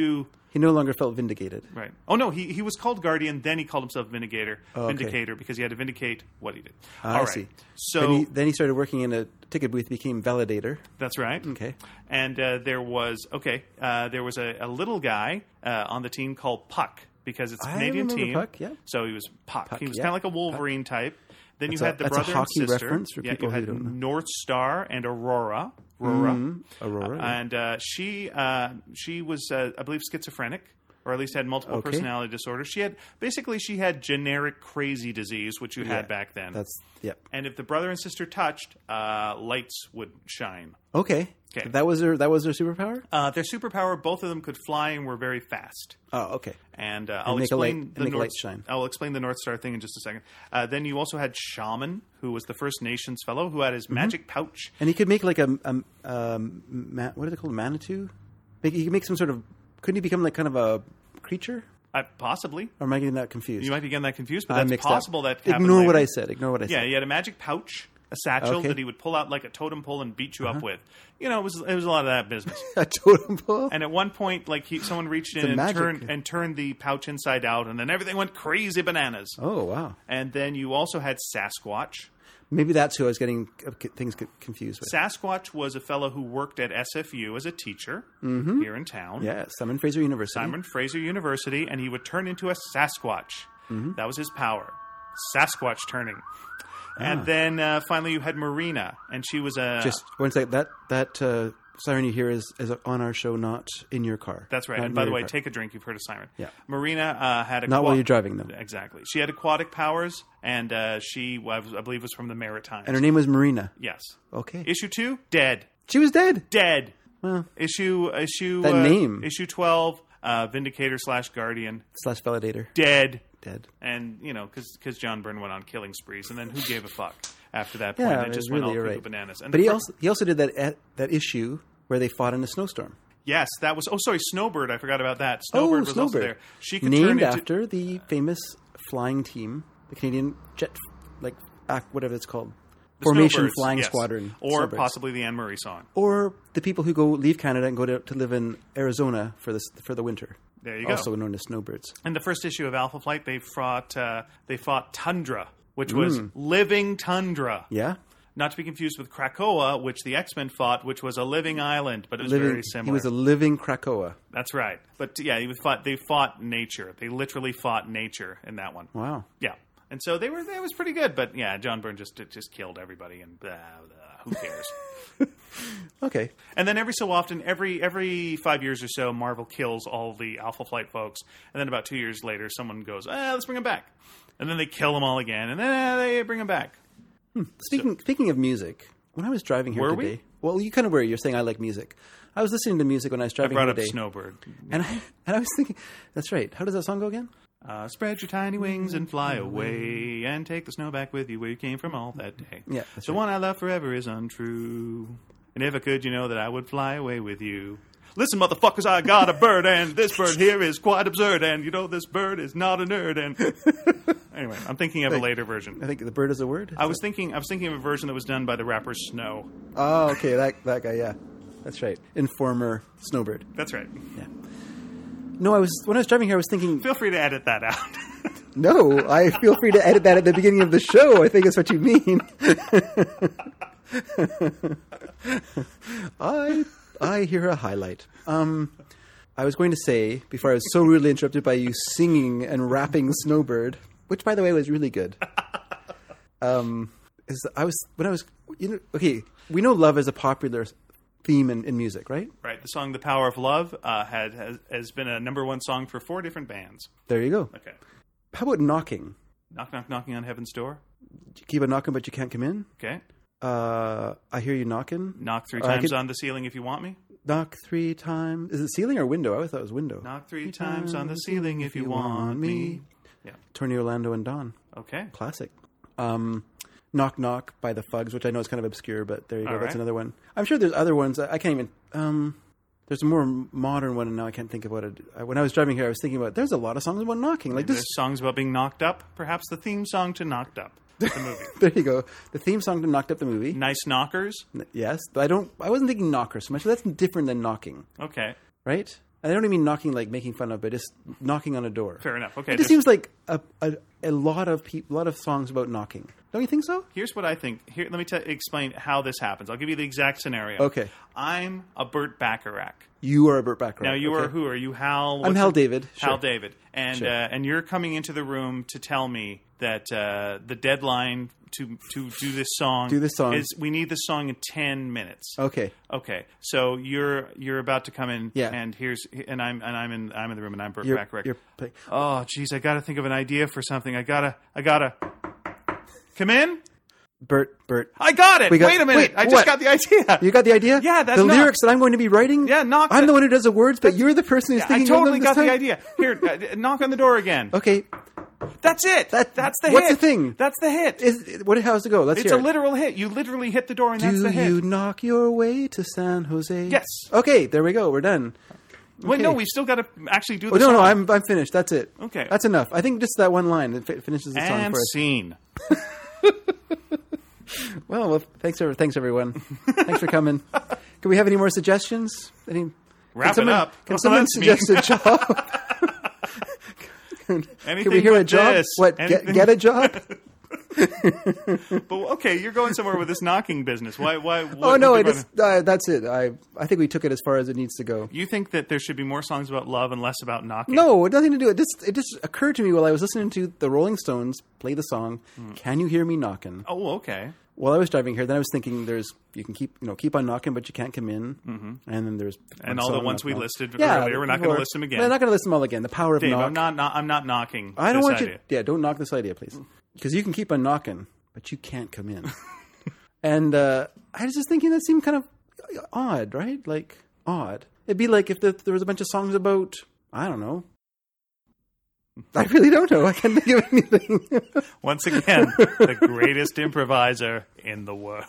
Speaker 1: He no longer felt vindicated.
Speaker 2: Right. Oh, no, he, he was called Guardian, then he called himself Vindicator,
Speaker 1: Oh, okay.
Speaker 2: Vindicator, because he had to vindicate what he did.
Speaker 1: Ah,
Speaker 2: All
Speaker 1: I
Speaker 2: right.
Speaker 1: see.
Speaker 2: So
Speaker 1: Then he, then he started working in a ticket booth, became validator.
Speaker 2: that's right.
Speaker 1: Okay.
Speaker 2: And uh, there was, okay, uh, there was a, a little guy uh, on the team called Puck, because it's a
Speaker 1: I
Speaker 2: Canadian
Speaker 1: remember
Speaker 2: team.
Speaker 1: Puck, yeah.
Speaker 2: So he was Puck.
Speaker 1: Puck,
Speaker 2: he was
Speaker 1: yeah.
Speaker 2: kind of like a Wolverine type. Then
Speaker 1: That's
Speaker 2: you
Speaker 1: a-
Speaker 2: had the
Speaker 1: that's a
Speaker 2: brother
Speaker 1: hockey
Speaker 2: and sister.
Speaker 1: reference for
Speaker 2: yeah,
Speaker 1: people
Speaker 2: you
Speaker 1: who
Speaker 2: had
Speaker 1: don't know.
Speaker 2: North Star and Aurora. Aurora.
Speaker 1: Mm, Aurora. yeah.
Speaker 2: And uh, she uh, she was, uh, I believe, schizophrenic, or at least had multiple
Speaker 1: Okay.
Speaker 2: personality disorders. She had basically she had generic crazy disease, which you
Speaker 1: Yeah,
Speaker 2: had back then.
Speaker 1: That's yeah.
Speaker 2: And if the brother and sister touched, uh, lights would shine.
Speaker 1: Okay.
Speaker 2: Okay.
Speaker 1: That was their that was their superpower.
Speaker 2: Uh, their superpower, both of them could fly and were very fast.
Speaker 1: Oh, okay.
Speaker 2: And uh, I'll
Speaker 1: make a light-
Speaker 2: explain
Speaker 1: and
Speaker 2: the
Speaker 1: make
Speaker 2: North.
Speaker 1: lights shine.
Speaker 2: I'll explain the North Star thing in just a second. Uh, then you also had Shaman, who was the First Nations fellow, who had his magic pouch.
Speaker 1: And he could make like a, a, a ma- what are they called? Manitou. Make, he could make some sort of. Couldn't he become like kind of a creature?
Speaker 2: Uh, possibly,
Speaker 1: Or am I getting that confused?
Speaker 2: you might be getting that confused, but
Speaker 1: I'm
Speaker 2: that's
Speaker 1: mixed
Speaker 2: possible.
Speaker 1: up.
Speaker 2: That happened
Speaker 1: Ignore what
Speaker 2: later.
Speaker 1: I said. Ignore what I
Speaker 2: Yeah,
Speaker 1: said.
Speaker 2: he had a magic pouch, a satchel
Speaker 1: Okay.
Speaker 2: that he would pull out like a totem pole and beat you
Speaker 1: Uh-huh.
Speaker 2: up with. You know, it was it was a lot of that business.
Speaker 1: A totem pole.
Speaker 2: And at one point, like he, someone reached in
Speaker 1: It's a
Speaker 2: and
Speaker 1: magic.
Speaker 2: turned and turned the pouch inside out, and then everything went crazy bananas.
Speaker 1: Oh wow.
Speaker 2: And then you also had Sasquatch.
Speaker 1: Maybe that's who I was getting uh, c- things c- confused with.
Speaker 2: Sasquatch was a fellow who worked at S F U as a teacher here in town.
Speaker 1: Yeah, Simon Fraser University.
Speaker 2: Simon Fraser University, and he would turn into a Sasquatch.
Speaker 1: Mm-hmm.
Speaker 2: That was his power. Sasquatch turning.
Speaker 1: Ah.
Speaker 2: And then uh, finally you had Marina, and she was a...
Speaker 1: Just one second. That that uh, siren you hear is, is on our show, not in your car.
Speaker 2: That's right.
Speaker 1: Not
Speaker 2: And
Speaker 1: in
Speaker 2: by the
Speaker 1: your
Speaker 2: way,
Speaker 1: car.
Speaker 2: take a drink. You've heard of Siren.
Speaker 1: Yeah.
Speaker 2: Marina uh, had...
Speaker 1: Not
Speaker 2: aqua-
Speaker 1: while you're driving, though.
Speaker 2: Exactly. She had aquatic powers, and uh, she, I believe, was from the Maritimes.
Speaker 1: And her name was Marina.
Speaker 2: Yes.
Speaker 1: Okay.
Speaker 2: Issue two, dead.
Speaker 1: She was dead.
Speaker 2: Dead.
Speaker 1: Well,
Speaker 2: Issue issue
Speaker 1: That
Speaker 2: uh,
Speaker 1: name.
Speaker 2: Issue twelve, uh, Vindicator slash Guardian,
Speaker 1: slash validator.
Speaker 2: dead.
Speaker 1: Dead.
Speaker 2: And you know, because John Byrne went on killing sprees, and then who gave a fuck after that point?
Speaker 1: Yeah,
Speaker 2: it just
Speaker 1: it
Speaker 2: went
Speaker 1: really,
Speaker 2: all
Speaker 1: you're
Speaker 2: cuckoo
Speaker 1: right.
Speaker 2: bananas. And
Speaker 1: But
Speaker 2: the
Speaker 1: he
Speaker 2: fir-
Speaker 1: also he also did that at, that issue where they fought in a snowstorm.
Speaker 2: yes, that was. Oh, sorry, Snowbird. I forgot about that. Snowbird was also there. She could turn
Speaker 1: named
Speaker 2: into,
Speaker 1: after the famous flying team, the Canadian jet, like act whatever it's called,
Speaker 2: the
Speaker 1: Formation
Speaker 2: Snowbirds,
Speaker 1: Flying
Speaker 2: yes.
Speaker 1: Squadron,
Speaker 2: or
Speaker 1: Snowbirds.
Speaker 2: possibly the Anne Murray song.
Speaker 1: or the people who go leave Canada and go to, to live in Arizona for this for the winter.
Speaker 2: There you go.
Speaker 1: Also known as snowbirds.
Speaker 2: In the first issue of Alpha Flight, they fought. Uh, they fought Tundra, which was living tundra.
Speaker 1: Yeah,
Speaker 2: Not to be confused with Krakoa, which the X-Men fought, which was a living island, but it was
Speaker 1: living.
Speaker 2: very similar.
Speaker 1: He was a living Krakoa.
Speaker 2: That's right. But yeah, he was fought, they fought nature. They literally fought nature in that one.
Speaker 1: Wow.
Speaker 2: Yeah. And so they were. It was pretty good. But yeah, John Byrne just just killed everybody, and blah, blah, who cares?
Speaker 1: Okay.
Speaker 2: And then every so often, every every five years or so, Marvel kills all the Alpha Flight folks, and then about two years later, someone goes, "Ah, let's bring them back," and then they kill them all again, and then ah, they bring them back.
Speaker 1: Speaking speaking of music, when I was driving here
Speaker 2: Were
Speaker 1: today,
Speaker 2: we?
Speaker 1: well, you kind of were. You're saying I like music. I was listening to music when I was
Speaker 2: I
Speaker 1: driving
Speaker 2: brought
Speaker 1: here
Speaker 2: up
Speaker 1: today,
Speaker 2: Snowbird.
Speaker 1: and I and I was thinking, that's right. How does that song go again?
Speaker 2: Uh, spread your tiny wings and fly away, and take the snow back with you where you came from all that day.
Speaker 1: Yeah, that's
Speaker 2: the
Speaker 1: right.
Speaker 2: one I love forever is untrue. And if I could, you know that I would fly away with you. Listen, motherfuckers, I got a bird, and this bird here is quite absurd, and you know this bird is not a nerd. And anyway, I'm thinking of a later version.
Speaker 1: I think the bird is a word.
Speaker 2: I was thinking, I was thinking of a version that was done by the rapper Snow.
Speaker 1: Oh, okay, that that guy. Yeah, that's right. Informer Snowbird.
Speaker 2: That's right.
Speaker 1: Yeah. No, I was when I was driving here. I was thinking.
Speaker 2: Feel free to edit that out.
Speaker 1: No, I feel free to edit that at the beginning of the show. I think is what you mean. I I hear a highlight. Um, I was going to say before I was so rudely interrupted by you singing and rapping Snowbird, which by the way was really good. Um, is I was when I was you know okay we know love is a popular theme in, in music, right?
Speaker 2: Right. The song "The Power of Love" uh, had has, has been a number one song for four different bands.
Speaker 1: There you go.
Speaker 2: Okay.
Speaker 1: How about knocking?
Speaker 2: Knock, knock, knocking on heaven's door.
Speaker 1: You keep on knocking, but you can't come in.
Speaker 2: Okay.
Speaker 1: Uh, I hear you knocking.
Speaker 2: Knock three
Speaker 1: Or I
Speaker 2: times
Speaker 1: could-
Speaker 2: on the ceiling if you want me.
Speaker 1: Knock three times. Is it ceiling or window? I always thought it was window.
Speaker 2: Knock three times on the ceiling if you want me. Yeah.
Speaker 1: Tony Orlando and Dawn.
Speaker 2: Okay.
Speaker 1: Classic. Um, Knock Knock by the Fugs, which I know is kind of obscure, but there you go.
Speaker 2: All
Speaker 1: That's
Speaker 2: right.
Speaker 1: another one. I'm sure there's other ones. I I can't even... Um, there's a more modern one, and now I can't think about it. Uh, When I was driving here, I was thinking about... There's a lot of songs about knocking. Like this.
Speaker 2: There's songs about being knocked up. Perhaps the theme song to Knocked Up, the movie.
Speaker 1: There you go. The theme song to Knocked Up the movie.
Speaker 2: Nice knockers.
Speaker 1: Yes. But I don't... I wasn't thinking knocker so much. That's different than knocking,
Speaker 2: Okay.
Speaker 1: right? And I don't mean knocking like making fun of, but just knocking on a door.
Speaker 2: Fair enough. Okay.
Speaker 1: It just seems like a, a, a lot of peop, a lot of songs about knocking. Don't you think so?
Speaker 2: Here's what I think. Here, let me t- explain how this happens. I'll give you the exact scenario.
Speaker 1: Okay.
Speaker 2: I'm a Burt Bacharach.
Speaker 1: You are a Burt Bacharach.
Speaker 2: Now you
Speaker 1: okay.
Speaker 2: are who? Are you Hal?
Speaker 1: I'm Hal
Speaker 2: your-
Speaker 1: David.
Speaker 2: Hal
Speaker 1: Sure.
Speaker 2: David. And
Speaker 1: Sure.
Speaker 2: uh, and you're coming into the room to tell me that uh, the deadline to to do this song
Speaker 1: Do this song.
Speaker 2: is we need this song in ten minutes.
Speaker 1: Okay.
Speaker 2: Okay. So you're you're about to come in.
Speaker 1: Yeah.
Speaker 2: And here's and I'm and I'm in I'm in the room and I'm Burt
Speaker 1: You're,
Speaker 2: Bacharach.
Speaker 1: you're play-
Speaker 2: Oh, geez, I got to think of an idea for something. I gotta I gotta come in.
Speaker 1: Burt, Burt.
Speaker 2: I got it.
Speaker 1: We got-
Speaker 2: wait a minute.
Speaker 1: wait,
Speaker 2: I just
Speaker 1: what?
Speaker 2: got the idea.
Speaker 1: You got the idea?
Speaker 2: Yeah, that's
Speaker 1: the
Speaker 2: knock.
Speaker 1: lyrics that I'm going to be writing.
Speaker 2: Yeah, knock
Speaker 1: I'm
Speaker 2: the-
Speaker 1: the one who does the words, but you're the person who's
Speaker 2: I
Speaker 1: thinking.
Speaker 2: totally
Speaker 1: of them
Speaker 2: got
Speaker 1: this
Speaker 2: the
Speaker 1: time?
Speaker 2: idea. Here, uh, knock on the door again.
Speaker 1: Okay.
Speaker 2: That's it.
Speaker 1: That-
Speaker 2: that's the
Speaker 1: what's
Speaker 2: hit.
Speaker 1: the thing?
Speaker 2: That's the hit.
Speaker 1: Is what? How's it go? Let's
Speaker 2: It's
Speaker 1: hear
Speaker 2: a
Speaker 1: it.
Speaker 2: literal hit. You literally hit the door, and that's
Speaker 1: Do
Speaker 2: the hit.
Speaker 1: you knock your way to San Jose?
Speaker 2: Yes.
Speaker 1: Okay, there we go. We're done.
Speaker 2: Wait, no,
Speaker 1: okay.
Speaker 2: we've still got to actually do the
Speaker 1: Oh, no,
Speaker 2: song.
Speaker 1: no, I'm I'm finished. That's it.
Speaker 2: Okay.
Speaker 1: That's enough. I think just that one line it fi- finishes the song
Speaker 2: and
Speaker 1: for us.
Speaker 2: scene.
Speaker 1: Well, well, thanks, every- thanks everyone. Thanks for coming. Can we have any more suggestions? Any,
Speaker 2: Wrap
Speaker 1: can someone,
Speaker 2: it up.
Speaker 1: Can
Speaker 2: Well,
Speaker 1: someone
Speaker 2: that's
Speaker 1: suggest
Speaker 2: me.
Speaker 1: a job? can,
Speaker 2: Anything
Speaker 1: can we hear
Speaker 2: but
Speaker 1: a job?
Speaker 2: this.
Speaker 1: What? Get,
Speaker 2: Anything-
Speaker 1: get a job?
Speaker 2: But okay, you're going somewhere with this knocking business. Why? Why? What,
Speaker 1: Oh no,
Speaker 2: what
Speaker 1: I
Speaker 2: do you
Speaker 1: just uh, that's it. I I think we took it as far as it needs to go.
Speaker 2: You think that there should be more songs about love and less about knocking?
Speaker 1: No, it nothing to do. It just it just occurred to me while I was listening to the Rolling Stones play the song
Speaker 2: Hmm.
Speaker 1: "Can You Hear Me Knocking."
Speaker 2: Oh, okay.
Speaker 1: While I was driving here, then I was thinking, "There's you can keep you know keep on knocking, but you can't come in." Mm-hmm. And then there's
Speaker 2: And
Speaker 1: one
Speaker 2: all the
Speaker 1: song,
Speaker 2: ones
Speaker 1: knock,
Speaker 2: we
Speaker 1: knock.
Speaker 2: listed
Speaker 1: Yeah,
Speaker 2: earlier. We're not going
Speaker 1: or-
Speaker 2: to list them again.
Speaker 1: We're not going to list them all again. The power of
Speaker 2: Dave,
Speaker 1: knock.
Speaker 2: I'm not, not. I'm not knocking.
Speaker 1: I don't
Speaker 2: this
Speaker 1: want
Speaker 2: idea.
Speaker 1: you. Yeah, don't knock this idea, please, because you can keep on knocking, but you can't come in. And uh, I was just thinking that seemed kind of odd, right? Like odd. It'd be like if the, there was a bunch of songs about I don't know. I really don't know. I can't think of anything.
Speaker 2: Once again, the greatest improviser in the world.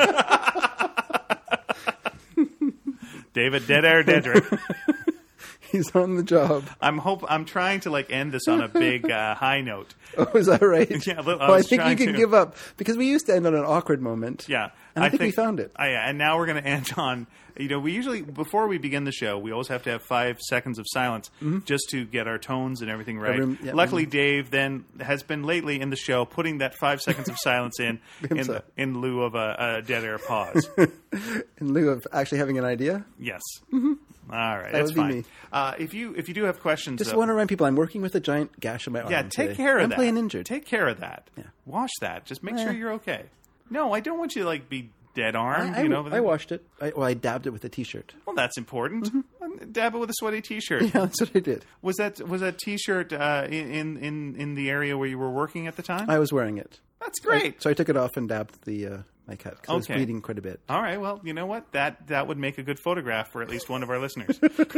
Speaker 2: David Dead Air Dedrick.
Speaker 1: He's on the job.
Speaker 2: I'm hope I'm trying to like end this on a big uh, high note.
Speaker 1: Oh, is that right?
Speaker 2: Yeah, look, I
Speaker 1: well, I
Speaker 2: was
Speaker 1: think you
Speaker 2: trying
Speaker 1: can
Speaker 2: to.
Speaker 1: give up because we used to end on an awkward moment.
Speaker 2: Yeah,
Speaker 1: And I think we found it.
Speaker 2: I, and now we're going to end on. You know, we usually before we begin the show, we always have to have five seconds of silence just to get our tones and everything right.
Speaker 1: Every- yeah,
Speaker 2: Luckily, Dave then has been lately in the show putting that five seconds of silence in in,
Speaker 1: Himself.
Speaker 2: in lieu of a, a dead air pause.
Speaker 1: In lieu of actually having an idea.
Speaker 2: Yes. All right, that's
Speaker 1: would be
Speaker 2: fine.
Speaker 1: me.
Speaker 2: Uh, if you if you do have questions,
Speaker 1: Just
Speaker 2: uh,
Speaker 1: want to remind people I'm working with a giant gash on my arm.
Speaker 2: yeah, take
Speaker 1: today.
Speaker 2: care of
Speaker 1: I'm
Speaker 2: that.
Speaker 1: playing injured.
Speaker 2: Take care of that.
Speaker 1: Yeah.
Speaker 2: Wash that. Just make
Speaker 1: Eh.
Speaker 2: sure you're okay. No, I don't want you to like be dead armed.
Speaker 1: I,
Speaker 2: you know,
Speaker 1: I washed it. I, well, I dabbed it with a T-shirt.
Speaker 2: Well, that's important. Dab it with a sweaty T-shirt.
Speaker 1: Yeah, that's what I did.
Speaker 2: Was that was that T-shirt uh, in in in the area where you were working at the time?
Speaker 1: I was wearing it.
Speaker 2: That's great.
Speaker 1: So I took it off and dabbed the uh, my cut because I was
Speaker 2: Okay.
Speaker 1: bleeding quite a bit.
Speaker 2: All right. Well, you know what? That that would make a good photograph for at least one of our listeners.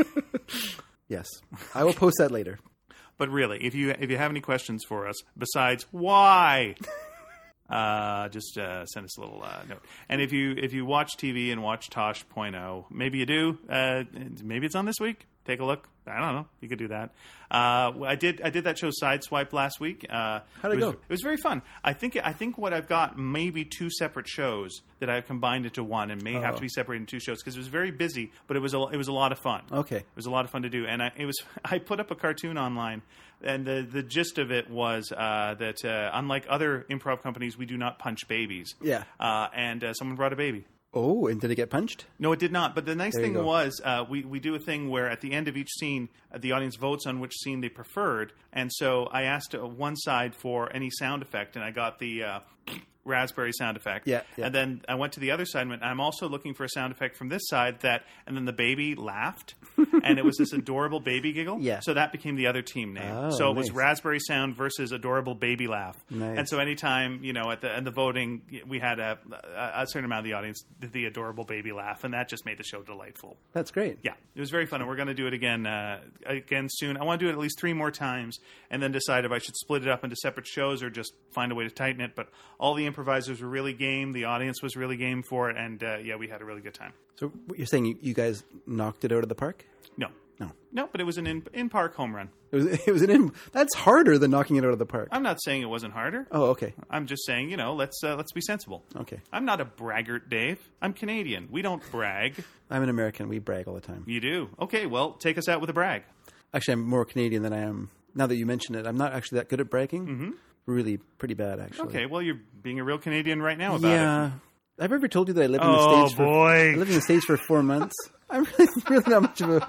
Speaker 1: Yes, I will post that later.
Speaker 2: But really, if you if you have any questions for us besides why, uh, just uh, send us a little uh, note. And if you if you watch T V and watch Tosh point oh, maybe you do. Uh, maybe it's on this week. Take a look. I don't know. You could do that. Uh, I did. I did that show Sideswipe last week. Uh,
Speaker 1: How'd it
Speaker 2: was,
Speaker 1: go?
Speaker 2: It was very fun. I think. I think what I've got maybe two separate shows that I've combined into one, and may have
Speaker 1: Oh.
Speaker 2: to be separated into two shows because it was very busy, but it was a, it was a lot of fun.
Speaker 1: Okay.
Speaker 2: It was a lot of fun to do, and I, it was. I put up a cartoon online, and the the gist of it was uh, that uh, unlike other improv companies, we do not punch babies.
Speaker 1: Yeah.
Speaker 2: Uh, and uh, someone brought a baby.
Speaker 1: Oh, and did it get punched?
Speaker 2: No, it did not. But the nice
Speaker 1: There you
Speaker 2: thing
Speaker 1: go.
Speaker 2: was, uh, we we do a thing where at the end of each scene, uh, the audience votes on which scene they preferred, and so I asked uh, one side for any sound effect, and I got the uh, raspberry sound effect.
Speaker 1: Yeah, yeah.
Speaker 2: And then I went to the other side and went, I'm also looking for a sound effect from this side that, and then the baby laughed, and it was this adorable baby giggle.
Speaker 1: Yeah.
Speaker 2: So that became the other team name.
Speaker 1: Oh,
Speaker 2: so it was
Speaker 1: nice.
Speaker 2: raspberry sound versus adorable baby laugh.
Speaker 1: Nice.
Speaker 2: And so anytime, you know, at the end the voting, we had a, a, a certain amount of the audience did the adorable baby laugh, and that just made the show delightful.
Speaker 1: That's great.
Speaker 2: Yeah, it was very fun, and we're going to do it again uh, again soon. I want to do it at least three more times, and then decide if I should split it up into separate shows or just find a way to tighten it. But all the improvisers were really game, the audience was really game for it, and uh, yeah, we had a really good time.
Speaker 1: So what you're saying you, you guys knocked it out of the park?
Speaker 2: No,
Speaker 1: No.
Speaker 2: No, but it was an in, in-park home run.
Speaker 1: It was, it was an in, that's harder than knocking it out of the park.
Speaker 2: I'm not saying it wasn't harder.
Speaker 1: Oh, okay.
Speaker 2: I'm just saying, you know, let's uh, let's be sensible.
Speaker 1: Okay.
Speaker 2: I'm not a braggart, Dave. I'm Canadian. We don't brag.
Speaker 1: I'm an American. We brag all the time.
Speaker 2: You do. Okay, well, take us out with a brag.
Speaker 1: Actually, I'm more Canadian than I am. Now that you mention it, I'm not actually that good at bragging. Mm-hmm. Really pretty bad, actually.
Speaker 2: Okay, well, you're being a real Canadian right now about
Speaker 1: yeah.
Speaker 2: it.
Speaker 1: I've ever told you that I lived in
Speaker 2: Oh,
Speaker 1: the States for
Speaker 2: boy.
Speaker 1: I lived in the States for four months. I'm really, really not much of a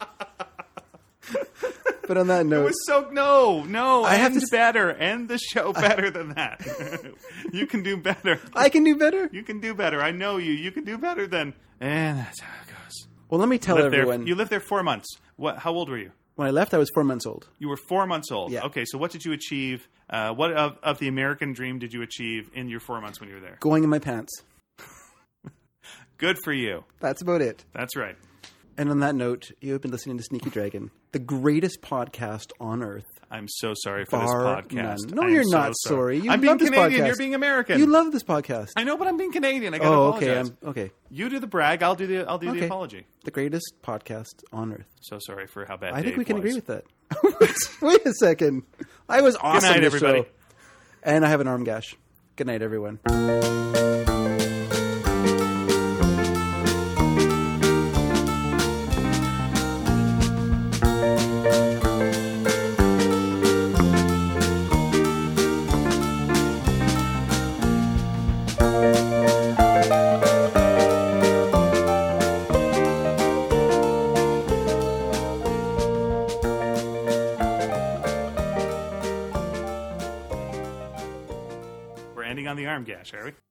Speaker 1: But on that
Speaker 2: It
Speaker 1: note,
Speaker 2: was so no, no.
Speaker 1: I have
Speaker 2: end
Speaker 1: to s-
Speaker 2: better. End the show better than that. You can do better.
Speaker 1: I can do better.
Speaker 2: You can do better. I know you. You can do better than. And that's how it goes.
Speaker 1: Well, let me tell
Speaker 2: Lived there-
Speaker 1: everyone.
Speaker 2: you lived there four months. What? How old were you?
Speaker 1: When I left, I was four months old.
Speaker 2: You were four months old.
Speaker 1: Yeah.
Speaker 2: Okay, so what did you achieve? Uh, what of, of the American dream did you achieve in your four months when you were there?
Speaker 1: Going in my pants.
Speaker 2: Good for you.
Speaker 1: That's about it.
Speaker 2: That's right.
Speaker 1: And on that note, you have been listening to Sneaky Dragon, the greatest podcast on earth.
Speaker 2: I'm so sorry for
Speaker 1: Bar
Speaker 2: this podcast.
Speaker 1: none. No,
Speaker 2: I am
Speaker 1: you're
Speaker 2: so
Speaker 1: not sorry. You
Speaker 2: I'm
Speaker 1: love
Speaker 2: being
Speaker 1: this
Speaker 2: Canadian.
Speaker 1: podcast.
Speaker 2: You're being American.
Speaker 1: You love this podcast.
Speaker 2: I know, but I'm being Canadian. I gotta
Speaker 1: Oh,
Speaker 2: apologize.
Speaker 1: okay. I'm okay.
Speaker 2: You do the brag. I'll do the. I'll do the
Speaker 1: Okay.
Speaker 2: apology.
Speaker 1: The greatest podcast on earth.
Speaker 2: So sorry for how bad.
Speaker 1: I think
Speaker 2: Dave
Speaker 1: we can
Speaker 2: was.
Speaker 1: agree with that. Wait a second. I was awesome
Speaker 2: night,
Speaker 1: this
Speaker 2: everybody.
Speaker 1: show. And I have an arm gash. Good night, everyone.
Speaker 2: We're ending on the arm gash, are we?